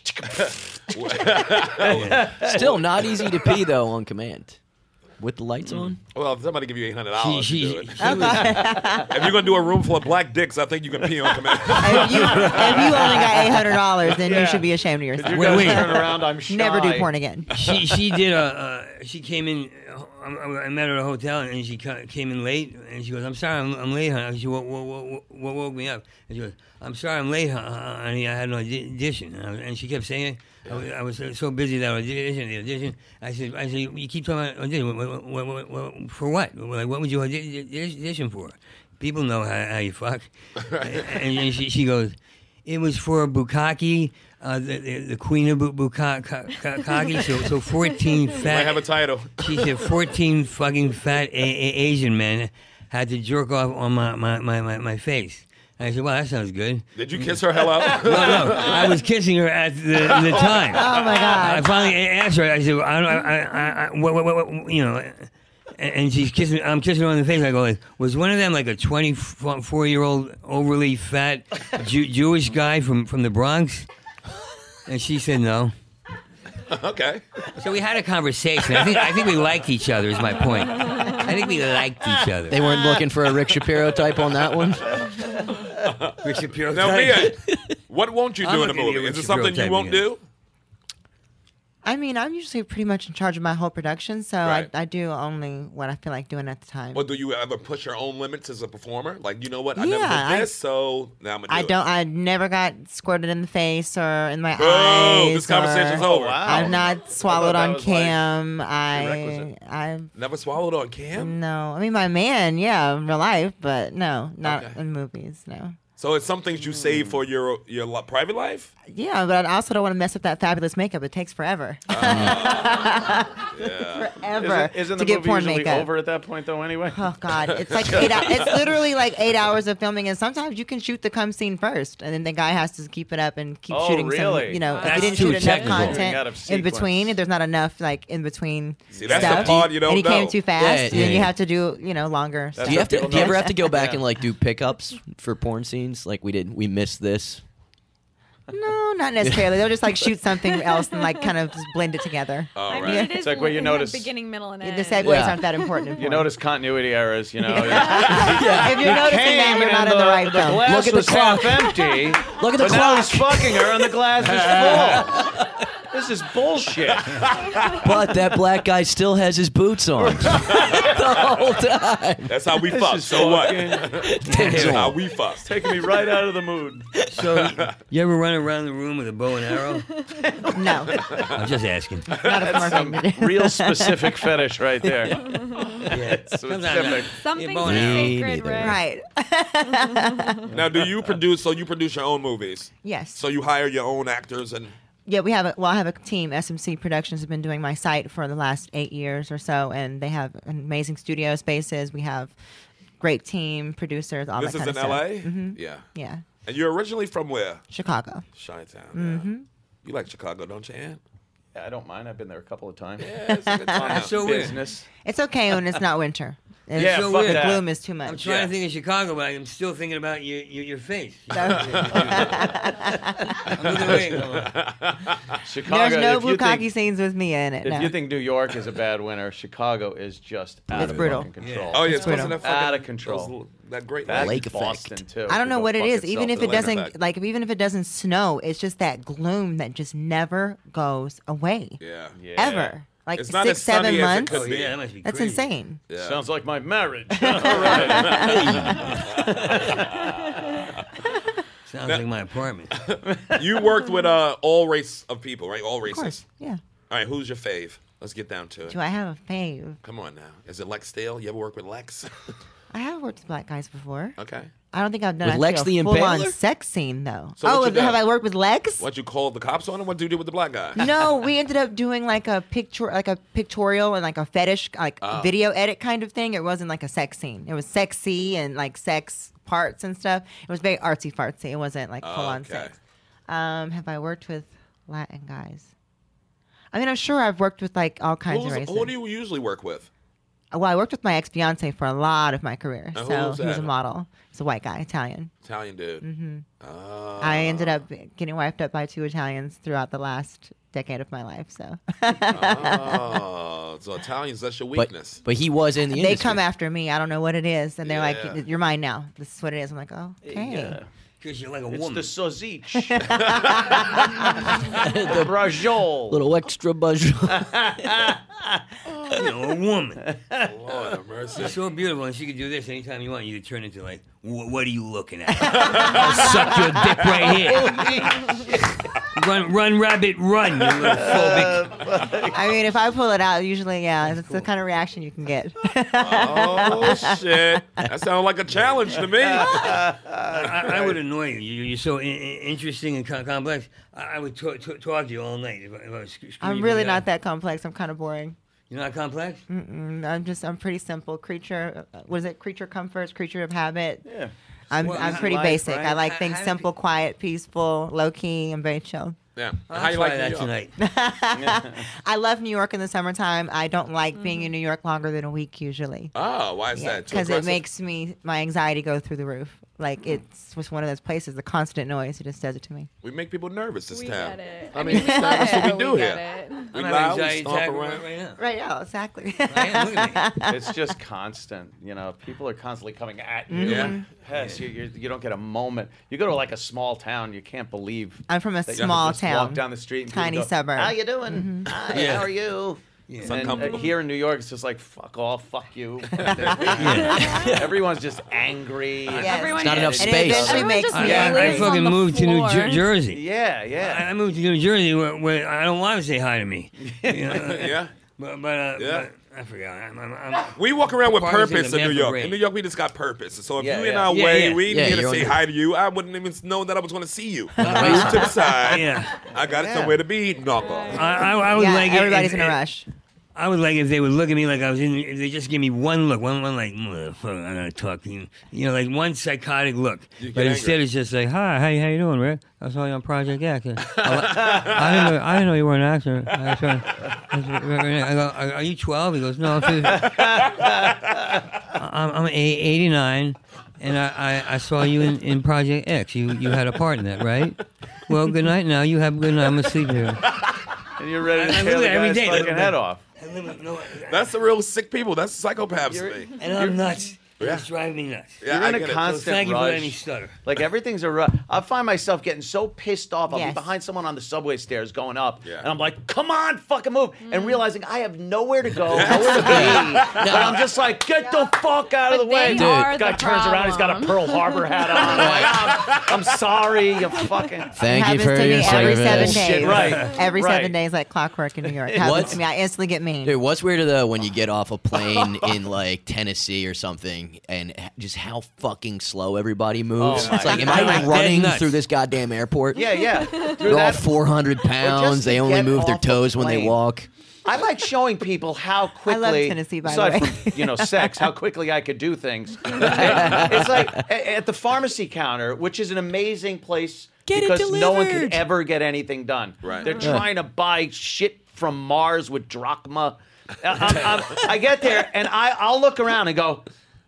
Still not easy to pee though on command. With the lights on. Well, if somebody give you $800 She to do it. was, If you're gonna do a room full of black dicks, I think you can pee on command. If you only got $800, then Yeah. you should be ashamed of yourself. You Wait, guys wait. turn around. I'm shy. Never do porn again. she did she came in. I met her at a hotel and she came in late and she goes, "I'm sorry, I'm late, honey." She what woke me up? And she goes, "I'm sorry, I'm late, honey. I had an audition." And she kept saying it. I was so busy that the audition. I said, you keep talking about audition. What, for what? Like, what would you audition for? People know how you fuck. And she goes, it was for Bukkake, the queen of Bukkake. So 14 Might fat. have a title. She said 14 fucking fat Asian men had to jerk off on my face. I said, "Well, that sounds good." Did you kiss her hell out? No, I was kissing her at the time. Oh my I God. finally asked her. I said, what, you know, and she's kissing. I'm kissing her on the face. I go, like, was one of them like a 24-year-old overly fat Jewish guy from the Bronx? And she said no. Okay. So we had a conversation. I think we liked each other. Is my point. I think we liked each other. They weren't looking for a Rick Shapiro type on that one. Rick Shapiro. Now, type. Mia, what won't you I'm do in a looking at movie? you, Is it Richard something you Burrow won't typing do? I mean, I'm usually pretty much in charge of my whole production, so Right. I do only what I feel like doing at the time. Well, do you ever push your own limits as a performer? Like, you know what? I never Yeah, did this, so now I'm gonna do it. I never got squirted in the face or in my Boo! eyes. This conversation's or over. wow. I've not swallowed that on was, like, cam. prerequisite. I've Never swallowed on cam? no. I mean, my man, yeah, in real life, but no, not Okay. in movies. No. So it's some things you save for your private life? Yeah, but I also don't want to mess up that fabulous makeup. It takes forever. Yeah. Forever Isn't to the get movie porn usually makeup. over at that point, though, anyway? Oh God, it's like 8 hours. It's literally like 8 hours of filming, and sometimes you can shoot the cum scene first, and then the guy has to keep it up and keep Oh, shooting. really? Some, you know, if That's you didn't too shoot enough technical. content Out of in sequence. between, if there's not enough like in between See, that's stuff, the part you don't and he know. came too fast, Yeah, and then yeah, you yeah. have to do longer. That's Do you have to? people Do you ever know. have to go back Yeah. and like do pickups for porn scenes? Like we did. We missed this. No, not necessarily. They'll just like shoot something else and like kind of just blend it together. Oh, I right. mean, it is It's like where you have notice- beginning, middle, and end. The segues Yeah. aren't that important. in You porn. notice continuity errors, you know. If you're noticing that, you're not in the right the film. glass Look at the was clock. half empty. Look at the but now clock. he's fucking her and the glass is full. This is bullshit. But that black guy still has his boots on the whole time. That's how we This fuck. is So what? fucking That's how we fuck. taking me right out of the mood. So, you ever run around the room with a bow and arrow? No, I'm just asking. not a smart thing to do. Real specific fetish right there. Yeah. Specific. Something's bow and arrow. sacred, neither. right? Right. Now, do you produce? So you produce your own movies? Yes. So you hire your own actors and Yeah, we have I have a team. SMC Productions has been doing my site for the last 8 years or so, and they have amazing studio spaces. We have great team producers, all this that is kind in of LA. stuff. Mm-hmm. Yeah. Yeah, And you're originally from where? Chicago. Chi-Town. Mm-hmm. Yeah. You like Chicago, don't you, Ann? Yeah, I don't mind. I've been there a couple of times. Yeah, it's a good time. So weird. Business. It's okay when it's not winter. It's Yeah, so fuck weird. the that. gloom is too I'm much. trying Yeah. to think of Chicago, but I'm still thinking about your face. So- I'm looking away. Chicago. There's no if you bukkake think- scenes with me in it. If no. you think New York is a bad winter, Chicago is just out It's of brutal. fucking control. Oh yeah, it's brutal. supposed to that Out of fucking- control. those- That great That's Lake effect. Boston too. I don't know Go what it fuck is. Even itself. if it Lake doesn't, effect. like, even if it doesn't snow, it's just that gloom that just never goes away. Yeah. Yeah. Ever. Like It's not 6, as sunny 7 as it months. could Oh be. yeah, that must be That's crazy. insane. Yeah. Sounds like my marriage. All right. Sounds like my apartment. You worked with all race of people, right? All Of races. course. Yeah. All right, who's your fave? Let's get down to it. Do I have a fave? Come on now. Is it Lex Steele? You ever work with Lex? I have worked with black guys before. Okay. I don't think I've done With Lex actually the a full-on Impaler? sex scene though. So what you did? have I worked with Lex? What, you called the cops on him? What did you do with the black guy? No, we ended up doing like a pictorial and like a fetish, like video edit kind of thing. It wasn't like a sex scene. It was sexy and like sex parts and stuff. It was very artsy fartsy. It wasn't like full on Okay. sex. Have I worked with Latin guys? I mean, I'm sure I've worked with like all kinds of races. Who do you usually work with? Well, I worked with my ex-fiance for a lot of my career. And who So was he was a that? model. He's a white guy, Italian. Italian dude. Mm-hmm. Oh. I ended up getting wiped up by 2 Italians throughout the last decade of my life. So Oh, so Italians, that's your weakness. But he was in the they industry. come after me. I don't know what it is, and they're Yeah. like, "You're mine now. This is what it is." I'm like, "Oh, okay." Yeah. Because you're like a It's woman. the sausage. the brajol. Little extra buzz. You know, a woman. Lord have mercy. She's so beautiful, and she could do this anytime you want. You could turn into like, what are you looking at? I'll suck your dick right here. Run, rabbit, run, you little phobic. I mean, if I pull it out, usually, yeah, that's the kind of reaction you can get. Oh, shit. That sounds like a challenge to me. I would annoy you. You're so interesting and complex. I would talk to you all night if I was screwing I'm you really down. not that complex. I'm kind of boring. You're not complex? I'm pretty simple. Creature, what is it? Creature comforts, creature of habit. Yeah. I'm Well, pretty life, basic. right? I like How things do simple, quiet, peaceful, low key. I'm very chill. Yeah. I'll How you try like that New York? tonight. I love New York in the summertime. I don't like being in New York longer than a week usually. Oh, why is that? Too Because it aggressive? makes my anxiety go through the roof. Like it's just one of those places. The constant noise, it just does it to me. We make people nervous this We town. get it. I mean, that's what we do get here. it. We I'm loud, having we anxiety stomp attack around. right now. Right now, exactly. I am, look at me. It's just constant. You know, people are constantly coming at you. Yeah. Yes, you don't get a moment. You go to like a small town, you can't believe. I'm from a that you small just town. Walk down the street, and people Tiny go, suburb. How you doing? Hi, Yeah. how are you? Yeah. It's And uncomfortable. here in New York, it's just like fuck off, fuck you. Everyone's just angry. Everyone Not enough just- And space. eventually Everyone makes just me I angry. lays fucking on the moved to New floor. Jersey. Yeah, yeah. I moved to New Jersey where I don't want to say hi to me. You know? Yeah. But Yeah. I forgot. We walk around with Party's in purpose the in New mental York. brain. In New York, we just got purpose. So if Yeah, you in yeah. our Yeah, way, yeah. we ain't Yeah, here to you're say on hi to you. I wouldn't even know that I was going to see you. Move to the side. Yeah. I got it somewhere to be. Knock off. I would Yeah, like it everybody's if- in a rush. I would like if they would look at me like I was in. If they just give me one look, one like motherfucker, I'm gonna talk to you. You know, like one psychotic look. You But get instead, angry. it's just like, hi, how you doing, Rick? I saw you on Project X. I didn't know you were an actor. I go, are you 12? He goes, no, I'm 15. I'm 89, and I saw you in Project X. You had a part in that, right? Well, good night now. You have a good night. I'm gonna sleep here. And you're ready to I tear live the it every guy's day. fucking head off. That's the real sick people. That's psychopaths to me. And I'm nuts. Yeah. It's driving me nuts. Yeah, You're I in a get it. constant Thank you for letting me rush. stutter. Like everything's a rush. I find myself getting so pissed off. I'll be Yes. behind someone on the subway stairs going up, Yeah. and I'm like, "Come on, fucking move!" And realizing I have nowhere to go, nowhere to be. But I'm just like, "Get the fuck out of the But way!" they are Guy the turns around, he's got a problem. Pearl Harbor hat on. I'm like, I'm sorry, you fucking. Thank you happens for to me your every 7 service. days. Shit, right. Every Right. 7 days, like clockwork in New York. Happens What? to me. I instantly get mean. Dude, what's weirder though when you get off a plane in like Tennessee or something, and just how fucking slow everybody moves. Oh my It's like, am God. I Like running dead nuts. through this goddamn airport? Yeah. They're Through all that, 400 just pounds. to They only get move their off a toes when they plane. walk. I like showing people how quickly. Tennessee, by the aside way. from, sex, how quickly I could do things. It's like at the pharmacy counter, which is an amazing place because no one can ever get anything done. Right. They're trying to buy shit from Mars with drachma. I get there and I'll look around and go,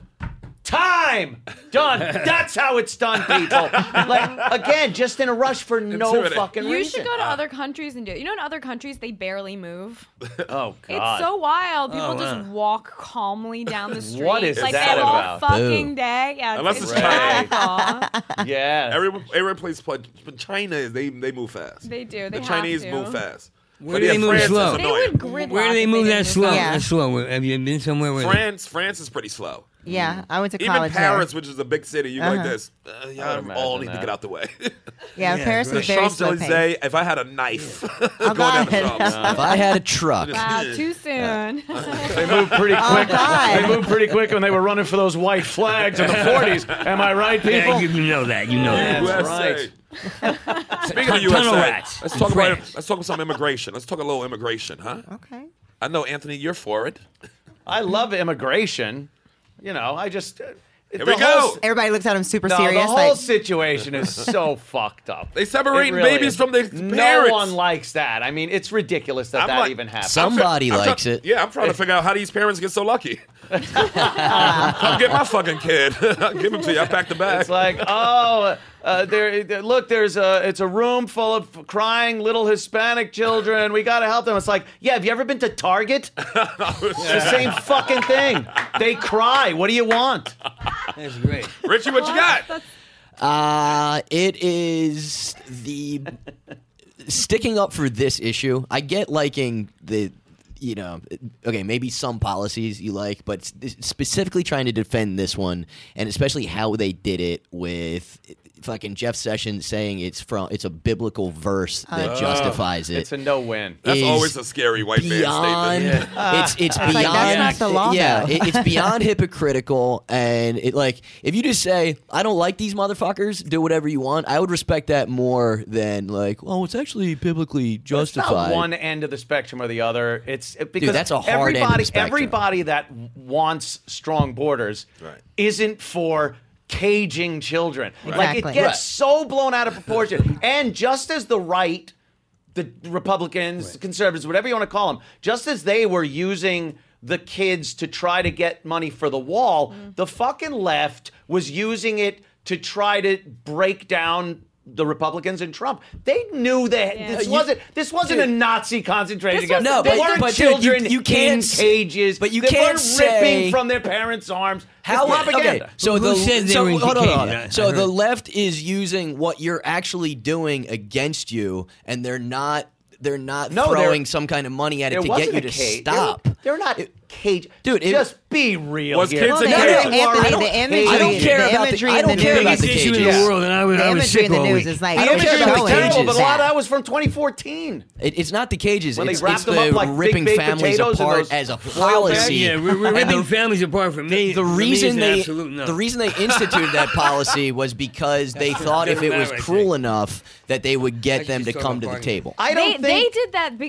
time done. That's how it's done, people. Like again, just in a rush for no Intimidating. fucking You reason. should go to other countries and do it. You know, in other countries, they barely move. Oh God. It's so wild. People Oh, just wow. walk calmly down the street. What is like that they all about? fucking Boo. day. Yeah, Unless it's it's China. radical. Yeah. Every place, but China, they move fast. They do. They The have Chinese to. move fast. Where But do yeah, they move France is slow? They annoying. would gridlock. Where do they if move that didn't slow? Yeah. That slow? Have you been somewhere where? France is pretty slow. Yeah, I went to Even college Paris, there. which is a big city, you go like this. Y'all imagine all need to that. get out the way. Yeah, Yeah, Paris right. was very Champs slow paced. Elysees. If I had a knife, Oh, going down the God. Champs. If I had a truck, Wow, too soon. They moved pretty Oh, quick. God. They moved pretty quick when they were running for those white flags in the 40s. Am I right, Yeah, people? you know that. You know that. That's USA. Speaking of Tunnel USA, rats. let's talk about some immigration. Let's talk a little immigration, huh? Okay. I know, Anthony, you're for it. I love immigration. You know, I just. Here we go. Everybody looks at him super No, serious. the whole like, situation is so fucked up. They separating It really babies is. from their No parents. one likes that. I mean, it's ridiculous that I'm that like- even happens. somebody I'm likes try- it. Yeah, I'm trying to figure out how these parents get so lucky. Come get my fucking kid. I'll give him to you. I packed the bag. It's like, look, it's a room full of crying little Hispanic children. We gotta help them. It's like, yeah, have you ever been to Target? It's the same fucking thing. They cry. What do you want? That's great. Richie, what you got? It is the sticking up for this issue. I get liking the, okay, maybe some policies you like, but specifically trying to defend this one, and especially how they did it with fucking Jeff Sessions saying it's a biblical verse that justifies it. It's a no-win. That's is always a scary white man beyond, statement. it's beyond. like, that's not the law, Yeah, though. it's beyond hypocritical, and it like if you just say I don't like these motherfuckers, do whatever you want. I would respect that more than like, well, it's actually biblically It's justified. not one end of the spectrum or the other. It's because that's a hard end of the spectrum. everybody that wants strong borders Right. isn't for caging children. Like it Exactly. gets Right. so blown out of proportion. And just as the right, the Republicans, the conservatives, whatever you want to call them, just as they were using the kids to try to get money for the wall, the fucking left was using it to try to break down the Republicans and Trump. They knew that Yeah. this wasn't a Nazi concentration camp. No, they but- weren't but dude, children you can't in cages. but you they can't weren't say- ripping from their parents' arms. How It's propaganda. Okay, so Who said they were in hold on. cages? So I the heard. left is using what you're actually doing against you, and they're not throwing some kind of money at it There to wasn't get you a to cage. stop. They're not cage. Dude, just be real. Was here. kids in Well, cages? Anthony, the imagery, I don't care the about the- imagery I in the don't care news. about the Biggest issue in cages. the world, and I was The imagery sick in the all news week. is like, The I don't care imagery about was the terrible, cages. but a lot of that was from 2014. It's not the cages. When they It's wrapped them up the like big ripping baked families potatoes in apart those as a foil bags. policy. Yeah, we're ripping families apart from me. The reason they no. the reason they instituted that policy was because they thought if it was Right cruel there. enough that they would get Actually, them to just come talking to the about table. I don't They think did that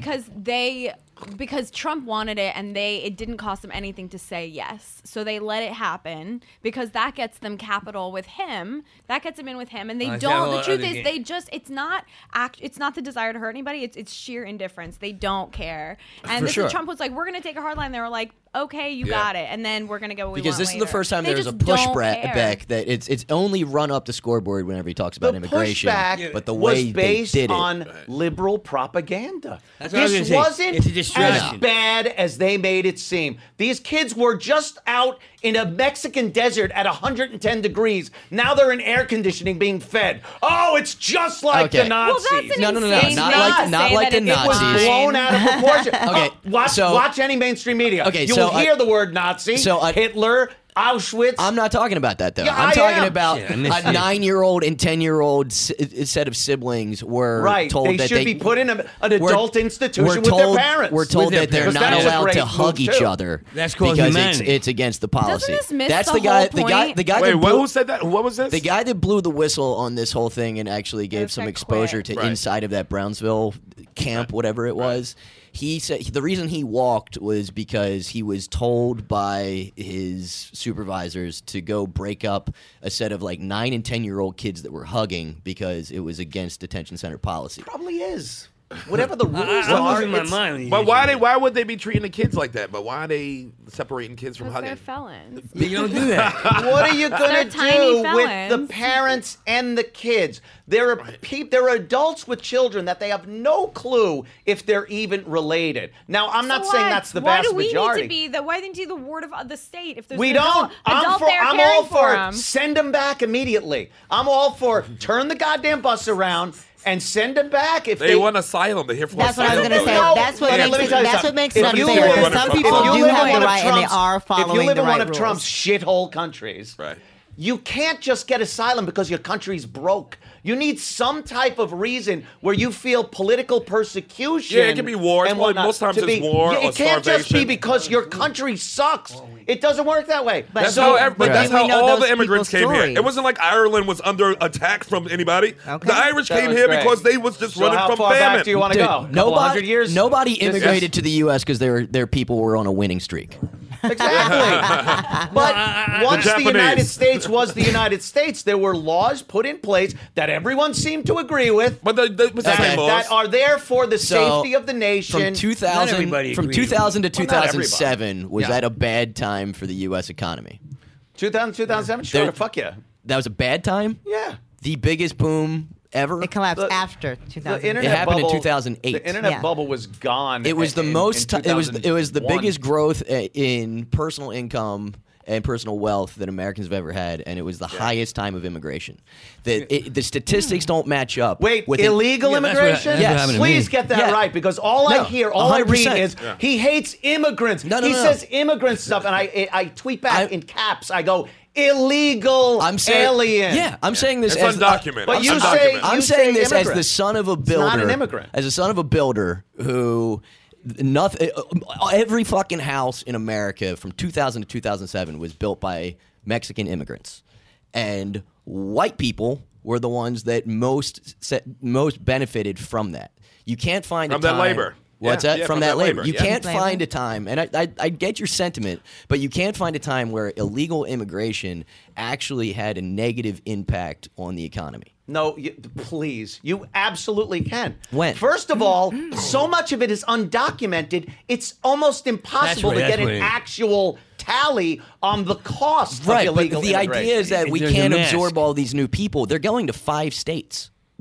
because Trump wanted it, and it didn't cost them anything to say yes. So they let it happen because that gets them capital with him. That gets them in with him, and they I don't. saw The truth other is, game. they just it's not the desire to hurt anybody. It's sheer indifference. They don't care. And For this sure. is Trump was like, we're gonna take a hard line. They were like, okay, you Yeah. got it, and then we're gonna go. What we Because want this is the later. first time They there's a just don't pushback care. that it's only run up the scoreboard whenever he talks about the immigration. pushback But the was way they based did it, on liberal propaganda. That's what I was This gonna say. wasn't It's a as distraction. bad as they made it seem. These kids were just out in a Mexican desert at 110 degrees. Now they're in air conditioning being fed. Oh, it's just like Okay. the Well, Nazis. that's an No, no, no, insane not thing like- to not say like that the it's It was Nazis. blown out of proportion. Okay, watch any mainstream media. Okay, you so will I- hear the word Nazi, so I- Hitler, Auschwitz. I'm not talking about that though. Yeah, I'm I talking am. about Yeah, I missed a it. 9-year-old and 10-year-old set of siblings were right. told They that should they be put in an we're- adult institution we're with told, their parents. We're told With their that they're parents. not That is a allowed great to hug move, each too. other. That's called because humanity. it's against the policy. this miss That's the guy. whole The guy. point? The guy. Wait, that what, blew, who said that? What was this? the guy that blew the whistle on this whole thing and actually gave Those some that exposure quit. to Right. inside of that Brownsville camp, whatever it was. He said the reason he walked was because he was told by his supervisors to go break up a set of like 9 and 10-year-old kids that were hugging because it was against detention center policy. Probably is. Whatever the rules I'm are. losing my it's- mind. when you But mention that. why would they be treating the kids like that? But why are they separating kids from Because they're hugging? felons. You don't do that. What are you going They're to tiny do with felons. the parents and the kids? There are there are adults with children that they have no clue if they're even related. Now, I'm not So saying what? that's the why vast do we majority. Need to be the? Why didn't you the ward of the state? If there's We an don't. adult there I'm caring all for them. send them back immediately. I'm all for turn the goddamn bus around and send them back if They want asylum. They're here for That's what I was asylum. going to say. No, That's what let me makes tell it. you That's something. what makes If it you unfair. live- Because some if people you do live in have one the of right, and they Trump's- are following If you live the in one right of Trump's rules. shithole countries, Right. you can't just get asylum because your country's broke. You need some type of reason where you feel political persecution. Yeah, it can be war. and Well, whatnot most times to it's war Yeah, or it can't just be starvation. because your country sucks. It doesn't work that way. But That's So- how. but That's then we how know all those the immigrants people's came here. stories. It wasn't like Ireland was under attack from anybody. Okay. The Irish That came was here great. because they was just So running how from far famine. back do you want to Dude, go? Couple hundred years? Nobody Yes. immigrated to the U.S. because their people were on a winning streak. Exactly. But once the Japanese. United States was the United States, there were laws put in place that everyone seemed to agree with. But the that, same laws. that are there for the So, safety of the nation. From 2000, everybody from agreed. 2000 to Well, not everybody. 2007, was Yeah. that a bad time for the U.S. economy? 2000, 2007? Sure, There- fuck yeah. That was a bad time? Yeah. The biggest boom ever? It collapsed The- after The 2000. internet It happened in bubble, 2008. The internet Yeah. bubble was gone. It was the in most. It was the 2001. biggest growth in personal income and personal wealth that Americans have ever had, and it was the highest time of immigration. The statistics don't match up. Wait, with illegal Yeah, that's what- immigration? that's what Yes. happened to Please me. get that Yeah. right, because all I No, hear, all I read 100%. is he hates immigrants. No, he no. says immigrant stuff, and I tweet back in caps. I go, illegal I'm saying, alien. Yeah, I'm saying this It's as undocumented. But It's you undocumented. say- I'm you saying say this as immigrant. the son of a It's builder. not an immigrant. As a son of a builder who nothing. Every fucking house in America from 2000 to 2007 was built by Mexican immigrants, and white people were the ones that most benefited from that. You can't find From a that time, labor. What's Yeah, that? yeah, from that labor. You yeah. can't Labor. find a time, and I get your sentiment, but you can't find a time where illegal immigration actually had a negative impact on the economy. No, please. You absolutely can. When? First of all, so much of it is undocumented, it's almost impossible That's to right, get that's an right. actual tally on the cost Right, of but illegal the immigration. idea is that we There's a can't mask. absorb all these new people. They're going to 5 states.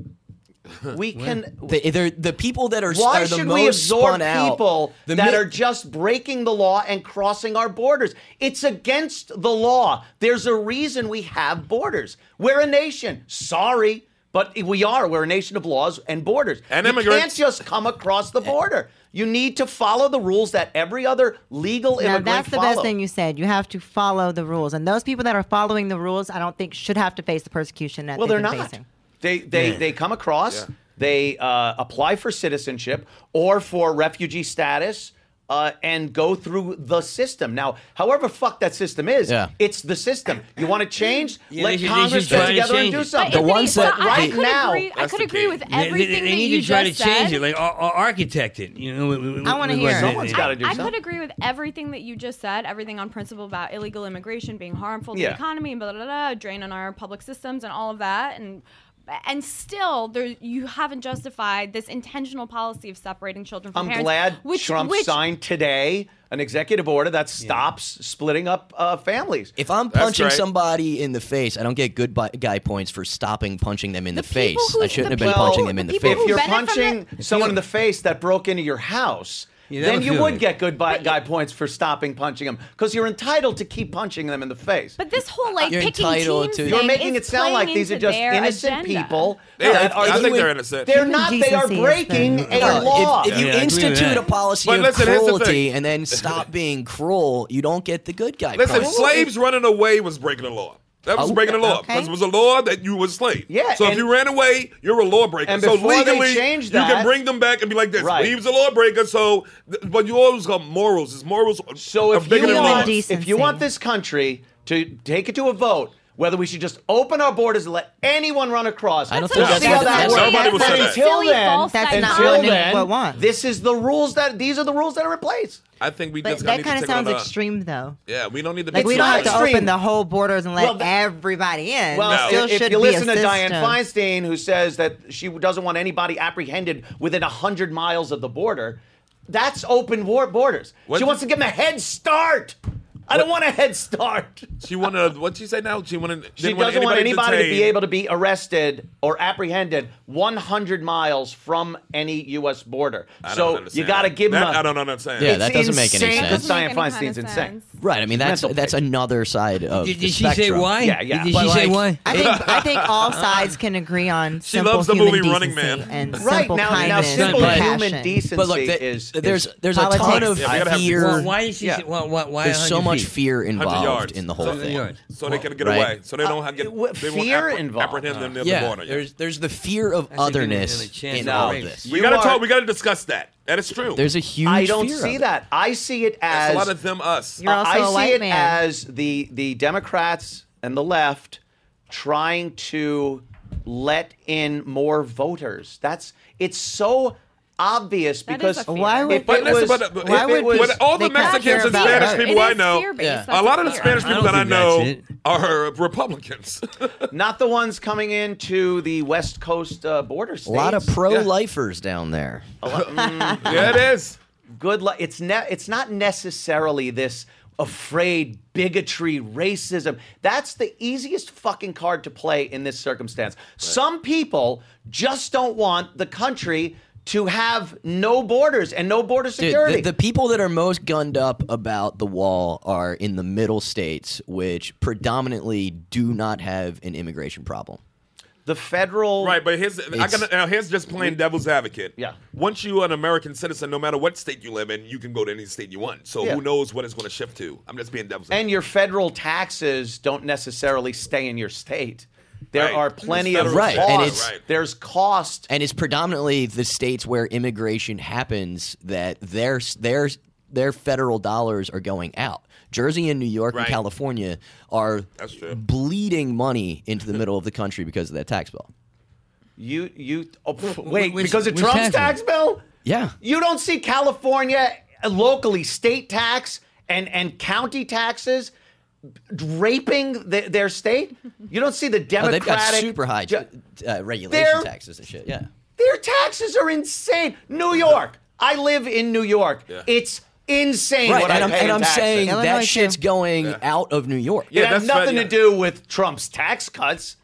We can. They're the people that are Why are the should most we absorb spun out. people The that mi- are just breaking the law and crossing our borders? It's against the law. There's a reason we have borders. We're a nation. Sorry, but we are. We're a nation of laws and borders. And you can't immigrants. just come across the border. You need to follow the rules that every other legal Now, immigrant that's the follows. best thing you said. You have to follow the rules, and those people that are following the rules, I don't think should have to face the persecution that Well, they've they're been not. facing. They come across, they apply for citizenship or for refugee status, and go through the system. Now, however fucked that system is, it's the system. You want to change? Yeah, Let they should Congress try get to together and change do it. something. The ones that right now, I could agree with everything they that need you to try just to change said. it, like architect it. You know, I wanna hear it. Someone's got to do I something. could agree with everything that you just said, everything on principle about illegal immigration being harmful to Yeah. the economy and blah, blah, blah, drain on our public systems and all of that. And still, you haven't justified this intentional policy of separating children from I'm parents. glad Trump signed today an executive order that stops splitting up families. If I'm That's punching right. somebody in the face, I don't get good guy points for stopping punching them in the face. people I who- shouldn't the have been people- punching them in the the people face. If you're benefit from punching someone in the face that broke into your house, Yeah, that then would you feel would good. get good guy points for stopping punching them because you're entitled to keep punching them in the face. But this whole like You're picking entitled teams to- thing You're making is it sound like playing these are into just their innocent agenda. people. Yeah, that are I think doing- they're innocent. They're Human not. They are decency has breaking been- a law. If you Yeah, I agree with institute that. a policy But of listen, here's the cruelty thing. and then stop being cruel, you don't get the good guy. Listen, points. slaves running away was breaking the law. That was breaking the law okay. because it was a law that you were a slave. Yeah, So if and- you ran away, you're a lawbreaker. And So before they legally, changed you that- can bring them back and be like this. Right. He was a lawbreaker. So, but you always got morals. His morals So are if bigger you than Human want, laws. if you want decency. this country to take it to a vote, whether we should just open our borders and let anyone run across, I don't That's think a that's see how what that that's- works. Nobody will say But that. until Silly then, false That's not until what then, anyone wants. this is the rules that these are the rules that are in place. I think we But just that need kind to of take sounds on extreme, though. Yeah, we don't need to. Like be we It's don't not have to extreme. open the whole borders and let Well, everybody in. Well, There still if should you be a listen to Dianne system. Feinstein, who says that she doesn't want anybody apprehended within 100 miles of the border, that's open borders. What She did- wants to give them a head start. I don't want a head start. She wanted. What'd she say now? She wanted. She didn't doesn't want anybody to be detained. able to be arrested or apprehended 100 miles from any U.S. border. I don't So understand you got to that. give them That a... I don't understand. Yeah, It's that doesn't make any insane. sense. Doesn't make Dianne any kind Feinstein's of insane. sense. Right. I mean, that's Mental another side of Did the she say spectrum. why? Yeah, yeah. Did But she say like- why? I think all sides can agree on She simple loves the human movie Running decency Man. and Right, simple now kindness simple and human compassion. decency But look, is... there's a politics. ton of Yeah, we gotta have fear. Well, why is she? Yeah. say- why There's so 100 much feet? fear 100 involved yards. in the whole 100 thing. yards. So they can get Right. away. So they don't have get. They won't fear involved. apprehend them near the Yeah, border. Yeah. there's the fear of That's a good- otherness a chance in to all break. of this. We You gotta are- talk. We gotta discuss that. That is true. There's a huge. I don't fear see of it. that. I see it It's as... a lot of them. Us. You're also I a see white it man. as the Democrats and the left trying to let in more voters. It's so obvious That because is a fear. Why would- if But it listen, was, but why if would it was they all the not care Mexicans and about Spanish us? people It I is know, fear-based. Yeah. That's a lot of the fear. Spanish I people don't that I think know that's it. are Republicans. not the ones coming into the West Coast border states. A lot of pro-lifers down there. Yeah, it is. Good luck. It's not necessarily this afraid bigotry, racism. That's the easiest fucking card to play in this circumstance. Some people just don't want the country to have no borders and no border Dude, security. the people that are most gunned up about the wall are in the middle states, which predominantly do not have an immigration problem. The federal Right, but here's just playing devil's advocate. Yeah. Once you're an American citizen, no matter what state you live in, you can go to any state you want. So Yeah. who knows what it's going to shift to? I'm just being devil's advocate. and your federal taxes don't necessarily stay in your state. There Right. are plenty of Federal Right, costs. and it's- Right. There's cost. And it's predominantly the states where immigration happens that their federal dollars are going out. Jersey and New York Right. and California are That's true. bleeding money into the middle of the country because of that tax bill. Wait, Which- because of which Trump's tax tax bill? Yeah. You don't see California locally state tax and county taxes raping their state? You don't see the Oh, Democratic... they've got super high regulation They're- taxes and shit. Yeah. Their taxes are insane. New York. I live in New York. Yeah. It's insane Right, what and I I'm, pay and in I'm taxes. saying Illinois that too. shit's going out of New York. Yeah, It has that's right, nothing yeah. to do with Trump's tax cuts.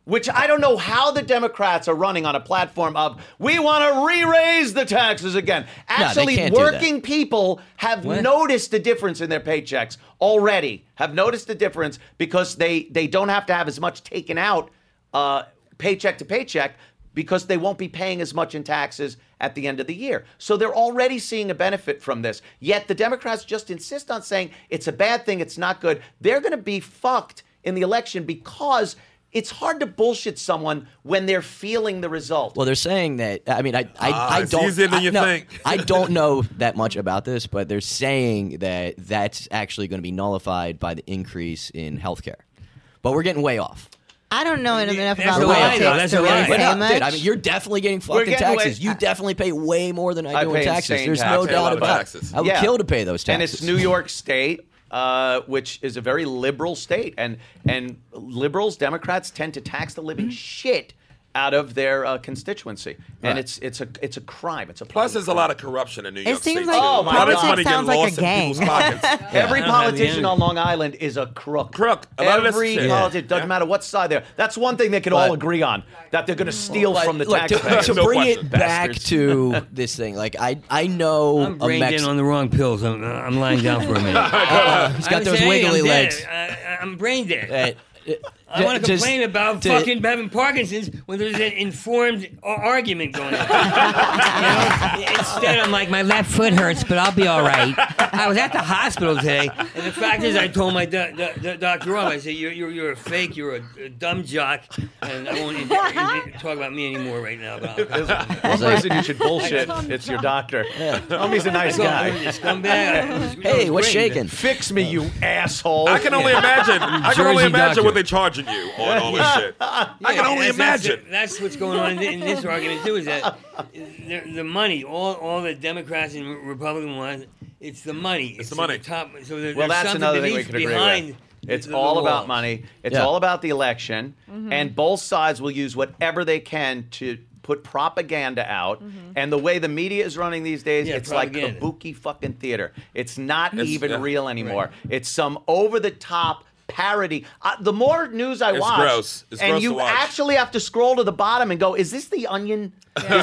which I don't know how the Democrats are running on a platform of, we want to re-raise the taxes again. Actually, can't do that. working people have noticed the difference in their paychecks already, have noticed the difference because they don't have to have as much taken out paycheck to paycheck because they won't be paying as much in taxes at the end of the year. So they're already seeing a benefit from this. Yet the Democrats just insist on saying it's a bad thing, it's not good. They're going to be fucked in the election because it's hard to bullshit someone when they're feeling the result. Well, they're saying that. I mean, I it's don't. easier than you think. I don't know that much about this, but they're saying that that's actually going to be nullified by the increase in healthcare. But we're getting way off. I don't know enough That's about a lie, politics though. That's to a really lie. say Yeah, much. dude, I mean, you're definitely getting We're fucked in getting taxes. way- You definitely pay way more than I I do in pay taxes. insane There's taxes. no I doubt love about taxes. it. I would Yeah. kill to pay those taxes. And it's New York State, which is a very liberal state, and liberals, Democrats tend to tax the living shit out of their constituency, and Right. it's a crime. It's a Plus, there's a lot of corruption in New It York seems State. like too. Oh, a lot of this politics money getting sounds like a lost in gang. people's pockets. Every I don't have the politician energy. on Long Island is a crook. Crook. A lot of this Every shit. politician, doesn't Yeah. matter what side they're. That's one thing they can all But- agree on, that they're going to steal Like, from the look, taxpayers. to No bring question. it back Bastards. to this thing, like I know I'm brain dead Mexican. on the wrong pills. I'm lying down for a minute. He's got I'm those saying, wiggly I'm dead. legs. I'm brain dead. Uh, I want to just complain about to- fucking having Parkinson's when there's an informed argument going on. You know? Instead, I'm like, my left foot hurts, but I'll be all right. I was at the hospital today, and the fact is, I told my doctor, I said, you're a fake, you're a dumb jock, and I won't talk about me anymore right now. But One person you should bullshit, it's your doctor. Tell me he's a nice guy. Scumbag. Hey, what's shaking? Fix me, you asshole. I can only imagine. I can only Jersey imagine doctor. what they're charging you on all this shit. I can only imagine. That's what's going on in this argument too. Is that the money? All the Democrats and Republicans want. It's the money. It's the money. Top, so Well, there's that's something another thing we beneath- can agree behind with. It's the all about walls. money. It's Yeah. all about the election, and both sides will use whatever they can to put propaganda out. And the way the media is running these days, Yeah, it's propaganda. like kabuki fucking theater. It's not It's- even yeah. real anymore. It's some over-the-top parody. The more news I It's watch, gross. It's and gross you to watch. actually have to scroll to the bottom and go, "Is this The Onion?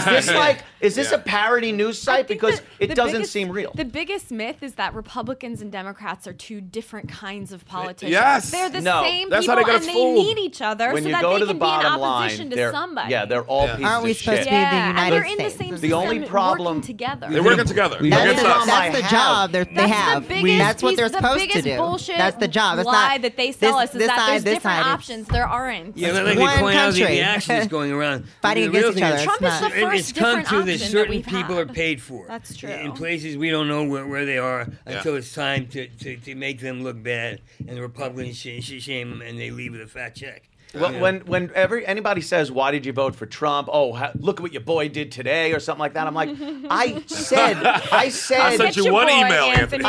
Is this a parody news I site?" think Because the it doesn't biggest- seem real. The biggest myth is that Republicans and Democrats are two different kinds of politicians. Yes. They're the No, same that's how people, they got and us they fooled. need each other When so you that go they to the can be in bottom opposition line, to they're somebody. they're all pieces Aren't we of supposed shit. to be the Yeah, United and they're in the States? same The system, only problem- working together. They're working together. The That's, only the, problem I that's the have- job they That's have. the biggest That's what piece- they're the supposed to biggest do. bullshit That's the job. It's lie not that they sell us is this that side, there's this different side. options. There aren't. Yeah, but like One they point out the country. actions going around. Fighting The real against each thing other. is- Trump is the It's not- first It's come different to that option that certain we've people had. are paid for. That's true. In places we don't know where they are Yeah. until it's time to make them look bad, and the Republicans shame them, and they leave with a fat check. Well, whenever anybody says, "Why did you vote for Trump?" Oh, look at what your boy did today, or something like that. I'm like, I said, I sent Get you your one boy, email, Anthony.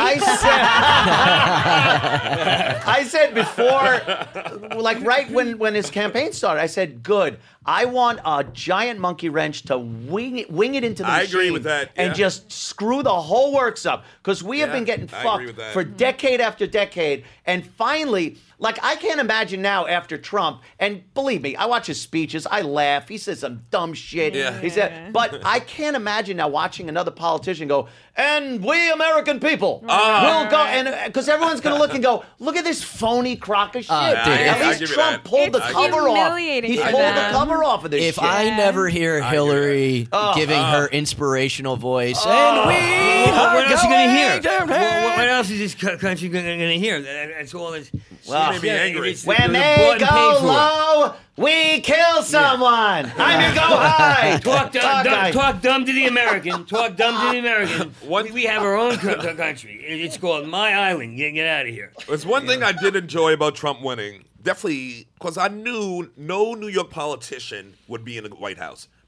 I said before, like right when his campaign started, I said, "Good. I want a giant monkey wrench to wing it into the I machine agree with that, and yeah. just screw the whole works up because we have Yeah, been getting I agree with fucked that. for decade after decade, and finally." Like, I can't imagine now after Trump, and believe me, I watch his speeches, I laugh, he says some dumb shit. Yeah. He said, but I can't imagine now watching another politician go, "And we American people will go," and because everyone's going to look and go, "Look at this phony crock of shit." dude, At I least give you Trump that. pulled the It's cover off. humiliating He for pulled the them. cover off of this If shit. I never hear Hillary giving her inspirational voice, and we What else are you going to hear? down What else is this country going to hear? That's all that's. Well, They'd be angry. When they go low, we kill someone. I mean, go high. Talk dumb to the American. Talk dumb to the American. One- We have our own country. It's called My Island. Get out of here. It's one thing I did enjoy about Trump winning. Definitely, because I knew no New York politician would be in the White House.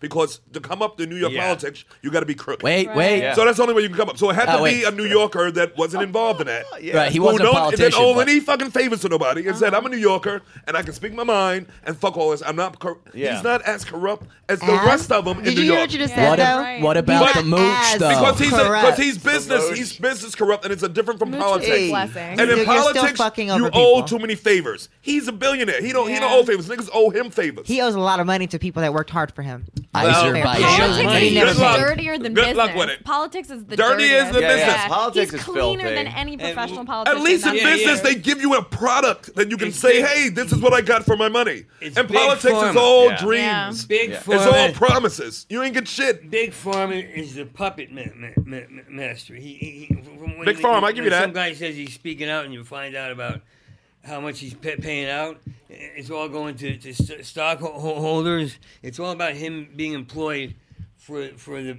because to come up to New York politics, you got to be crooked. Wait. Yeah. So that's the only way you can come up. So it had to wait. be a New Yorker that wasn't involved in that. Right, he Who wasn't a don't- politician. Didn't owe but- any fucking favors to nobody and said, I'm a New Yorker and I can speak my mind and fuck all this. I'm not. Yeah. He's not as corrupt as the rest of them in Did New you hear York. what you just Yeah. said, though? Right. What about He's the not mooch, as though? Because he's corrupt. business. Mooch. He's business corrupt, and it's a different from Mooch is politics. a blessing. And You're in still politics, fucking you over owe people. too many favors. He's a billionaire. He don't Yeah. owe favors. Niggas owe him favors. He owes a lot of money to people that worked hard for him. Azerbaijan. Politics money. is Good luck. dirtier than Good business. luck with it. Politics is the Dirty dirtiest. is the business. Yeah. Politics He's is cleaner filthy. than any professional politician. At least in that's business, here. they give you a product that you can It's say, big. hey, this is what I got for my money. It's And big politics is pharma. all Yeah. dreams. Big It's all pharma. promises. You ain't get shit. Big Pharma is the puppet master. From when Big Pharma, I give you when that. Some guy says he's speaking out, and you find out about how much he's paying out. It's all going to stockholders. It's all about him being employed for the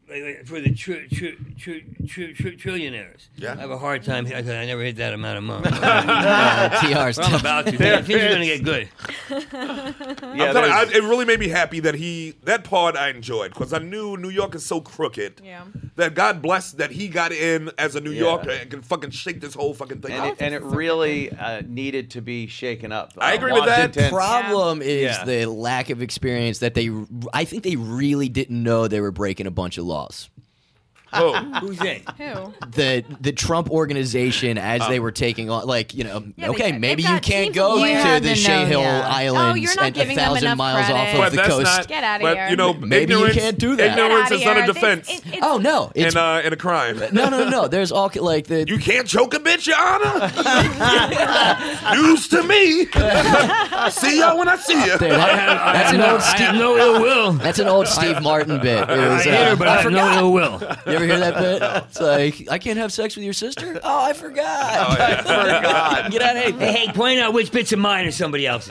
trillionaires. Yeah. I have a hard time. I never hit that amount of money. TR's I'm about to. Things are going to get good. Yeah, I'm telling there's- you, it really made me happy that that part I enjoyed because I knew New York is so crooked Yeah. that God bless that he got in as a New Yeah. Yorker and can fucking shake this whole fucking thing up. and it really needed to be shaken up. I agree with that. Washington- Problem is Yeah. the lack of experience that I think they really didn't know they were breaking a bunch of laws. Oh. Who's they? Who? The Trump organization as they were taking on, Yeah, okay, they've maybe you got can't teams go of lawyers. to You the had to Shea know, Hill yeah. Islands you're not and giving them 1,000 enough miles credit. off But of the that's coast. not. Get outta but here. you know, Maybe you ignorance, can't do that. Ignorance Get is outta not a here. defense Oh no, it's in a crime. no. There's all like the You can't choke a bitch, Your Honor. News to me. See y'all when I see you. there, that's an old I Steve. have no ill will. That's an old Steve Martin bit. It I was, hate her, but I have no ill will. you ever hear that bit? It's like, I can't have sex with your sister? Oh, I forgot. I forgot. Get out of here. Hey, point out which bits of mine are somebody else's.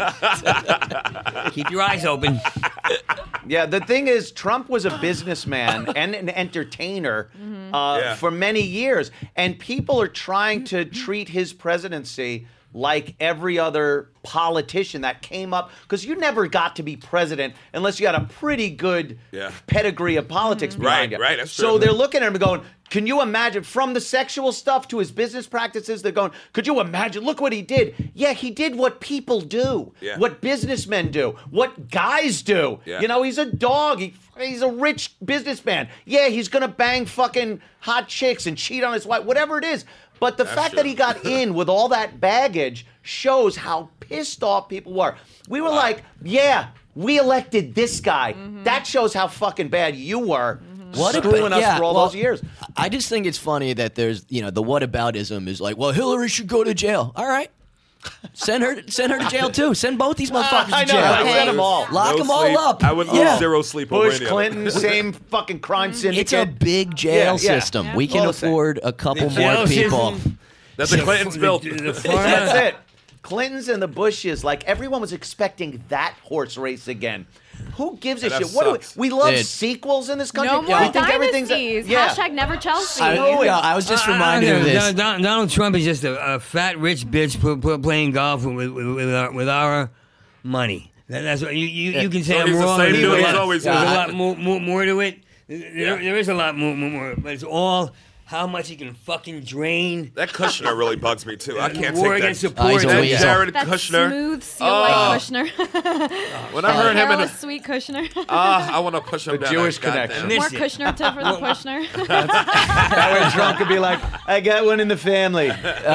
Keep your eyes open. Yeah, the thing is, Trump was a businessman and an entertainer Yeah. for many years, and people are trying to treat his presidency like every other politician that came up, because you never got to be president unless you had a pretty good Yeah. pedigree of politics behind Right, you. right, that's So true. they're looking at him and going, can you imagine, from the sexual stuff to his business practices, they're going, could you imagine, look what he did. Yeah, he did what people do, Yeah. what businessmen do, what guys do. Yeah. You know, he's a dog. He's a rich businessman. Yeah, he's going to bang fucking hot chicks and cheat on his wife, whatever it is. But the fact that he got in with all that baggage shows how pissed off people were. We were like, yeah, we elected this guy. That shows how fucking bad you were screwing us for all those years. I just think it's funny that there's, the whataboutism is like, well, Hillary should go to jail. All right. Send her to jail too. Send both these motherfuckers I to know. jail. I sent them all. Lock No them all sleep. up. I would lose Yeah. zero sleep over Bush, any of it. Clinton, same fucking crime syndicate. It's a big jail Yeah, yeah. system. Yeah. We can All the same. afford a couple The more jail people. system- That's the Clintons built. The That's pharma, it. Clintons and the Bushes, like everyone was expecting that horse race again. Who gives a And that shit? What do sucks. we love Dude. sequels in this country? No more We think everything's dynasties. yeah. Hashtag never Chelsea. I was just reminded of this. Donald Trump is just a fat rich bitch playing golf with our money. That's what you can say. So I'm he's the wrong. same There's dude a he's lot- always There's been. a lot more to it. There is a lot more, but it's all how much he can fucking drain. That Kushner really bugs me too. I can't War take against that. the poor. he's a That weasel. Jared That Kushner. smooth seal-like Kushner. When I heard him in Hairless, the, sweet Kushner. I want to push him The down. Jewish Goddamn. connection. Miss More it. Kushner for the Kushner. That way Trump could be like, I got one in the family.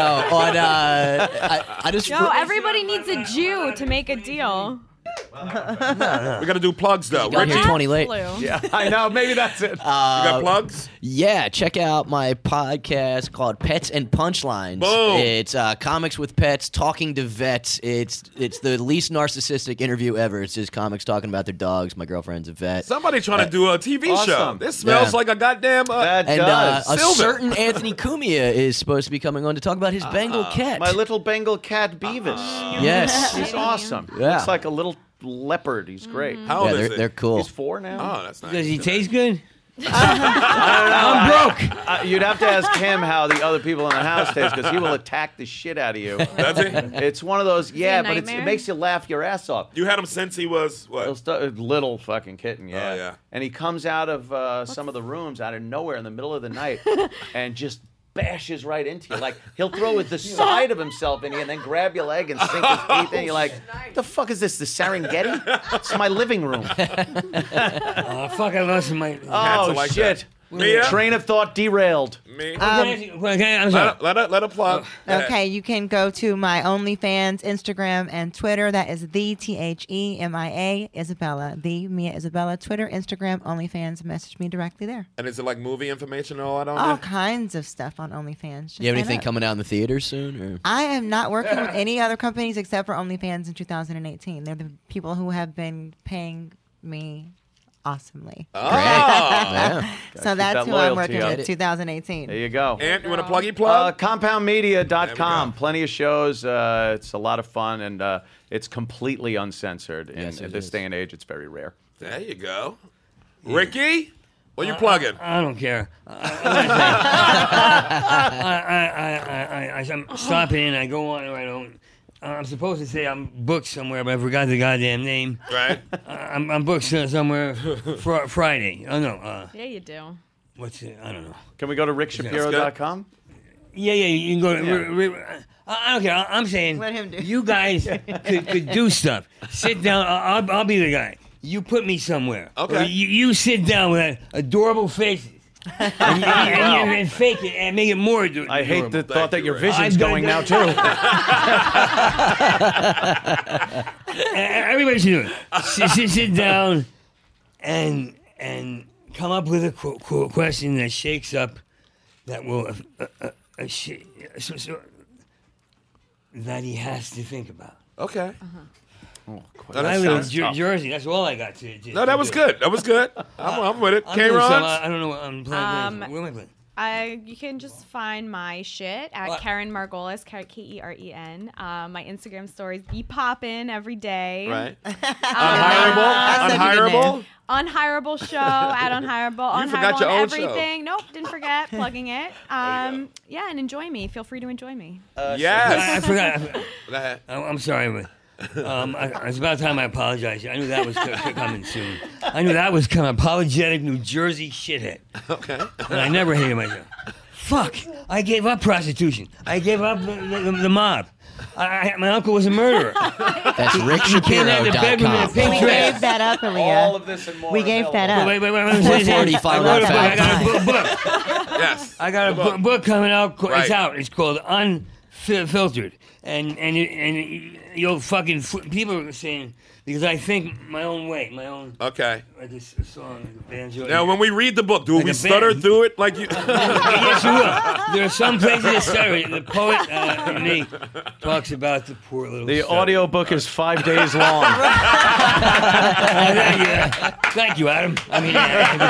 I just No, everybody needs a Jew to make a deal. We got to do plugs though. got Richie, here you 20 late. Flu. Yeah, I know. Maybe that's it. got plugs? Yeah, check out my podcast called Pets and Punchlines. Boom. It's comics with pets talking to vets. It's the least narcissistic interview ever. It's just comics talking about their dogs. My girlfriend's a vet. Somebody trying to do a TV show. Awesome. This smells Yeah. like a goddamn. That And does. a Silver. certain Anthony Cumia is supposed to be coming on to talk about his Bengal cat. My little Bengal cat Beavis. Yes. He's awesome. Yeah. Looks like a little leopard. He's great. How old Yeah, is they're it? cool. He's 4 now. Oh, that's nice. Does he taste good? I'm broke. You'd have to ask him how the other people in the house taste because he will attack the shit out of you. Does he? It's one of those, yeah, a but it nightmare? makes you laugh your ass off. You had him since he was what? Little fucking kitten, yeah. Oh, yeah. And he comes out of some of the rooms out of nowhere in the middle of the night and just bashes right into you. Like, he'll throw the side of himself in you and then grab your leg and sink his teeth in. You're like, what the fuck is this, the Serengeti? It's my living room. Oh, fuck, I lost my... Cats Oh, are like shit. Mia? Train of thought derailed. Me? Okay, I'm sorry. Let her plug. Okay, you can go to my OnlyFans, Instagram, and Twitter. That is TheMia Isabella. The Mia Isabella. Twitter, Instagram, OnlyFans. Message me directly there. And is it like movie information and all that on All there? kinds of stuff on OnlyFans. Just You have sign anything up. coming out in the theaters soon? Or? I am not working with any other companies except for OnlyFans in 2018. They're the people who have been paying me awesomely. Oh. Yeah. So that's that who I'm loyalty working up. with 2018. There you go. And you want to plug your plug? Compoundmedia.com. go. Plenty of shows. It's a lot of fun, and it's completely uncensored. Yes, In it this is. day and age, it's very rare. There you go. Ricky, what you plugging? I don't care. I'm stopping and I go on and I don't. I'm supposed to say I'm booked somewhere, but I forgot the goddamn name. Right? I'm booked somewhere Friday. Oh, no. Yeah, you do. What's it? I don't know. Can we go to rickshapiro.com? Yeah, you can go to... I don't care. I'm saying Let him do. you guys could do stuff. Sit down. I'll be the guy. You put me somewhere. Okay. Or you sit down with that adorable faces. and fake it and make it more adorable. I hate the thought that your Rick. vision's I've done going now, that. too. Everybody should do it. Sit down and come up with a question that shakes up, that will that he has to think about. Okay. Oh, No, that I live in sounds tough. Jersey. That's all I got to No, that was good. That was good. I'm with it. I'm doing some, K-Ron? I don't know what I'm playing. Where am I playing? You can just find my shit at What? Karen Margolis, Keren. My Instagram stories be popping every day. Right. That's such a good Unhireable? name. Unhireable show at Unhireable. You forgot Unhireable your on own show. everything. Nope, didn't forget plugging it. Yeah, and enjoy me. Feel free to enjoy me. Yes. I forgot. Go ahead. I'm sorry, but it's about time I apologize. I knew that was coming soon. I knew that was coming. Apologetic New Jersey shithead. Okay. And I never hated myself. Fuck! I gave up prostitution. I gave up the mob. My uncle was a murderer. That's He came out of the bedroom in a rickshapiro.com. pink We dress. gave that up, All Aaliyah. of this and more. We gave that up. Wait. 445 I wrote a book. I got a Fact. book. Yes. I got a book coming out. It's Right. out. It's called Unfiltered. And you'll fucking people are saying, because I think my own way, my own Okay. like a song, like a banjo. Now, when we read the book, do Like we a stutter band. through it like you? Yes, you will. There are some places that stutter. The poet in me talks about the poor little. The stutter. audio book is 5 days long. Thank you, Adam. I mean,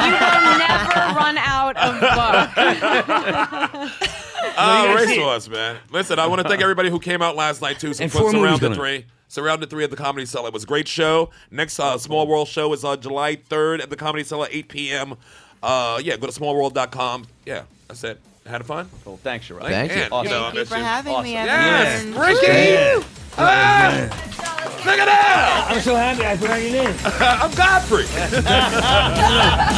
You will never run out of book. gotta Race see it. Wars, man. Listen, I want to thank everybody who came out last night, too. Some And folks 4 movies around the coming. 3. Surrounded 3 at the Comedy Cellar. It was a great show. Next Small World show is on July 3rd at the Comedy Cellar, 8 p.m. Go to smallworld.com. Yeah, that's it. Had fun? Well, thanks, Sherrod. Thank you. Man, Awesome. know, I Thank you miss for having me. Yes, everyone. Ricky! Yeah. Look at that! I'm so happy I forgot your name. I'm Godfrey.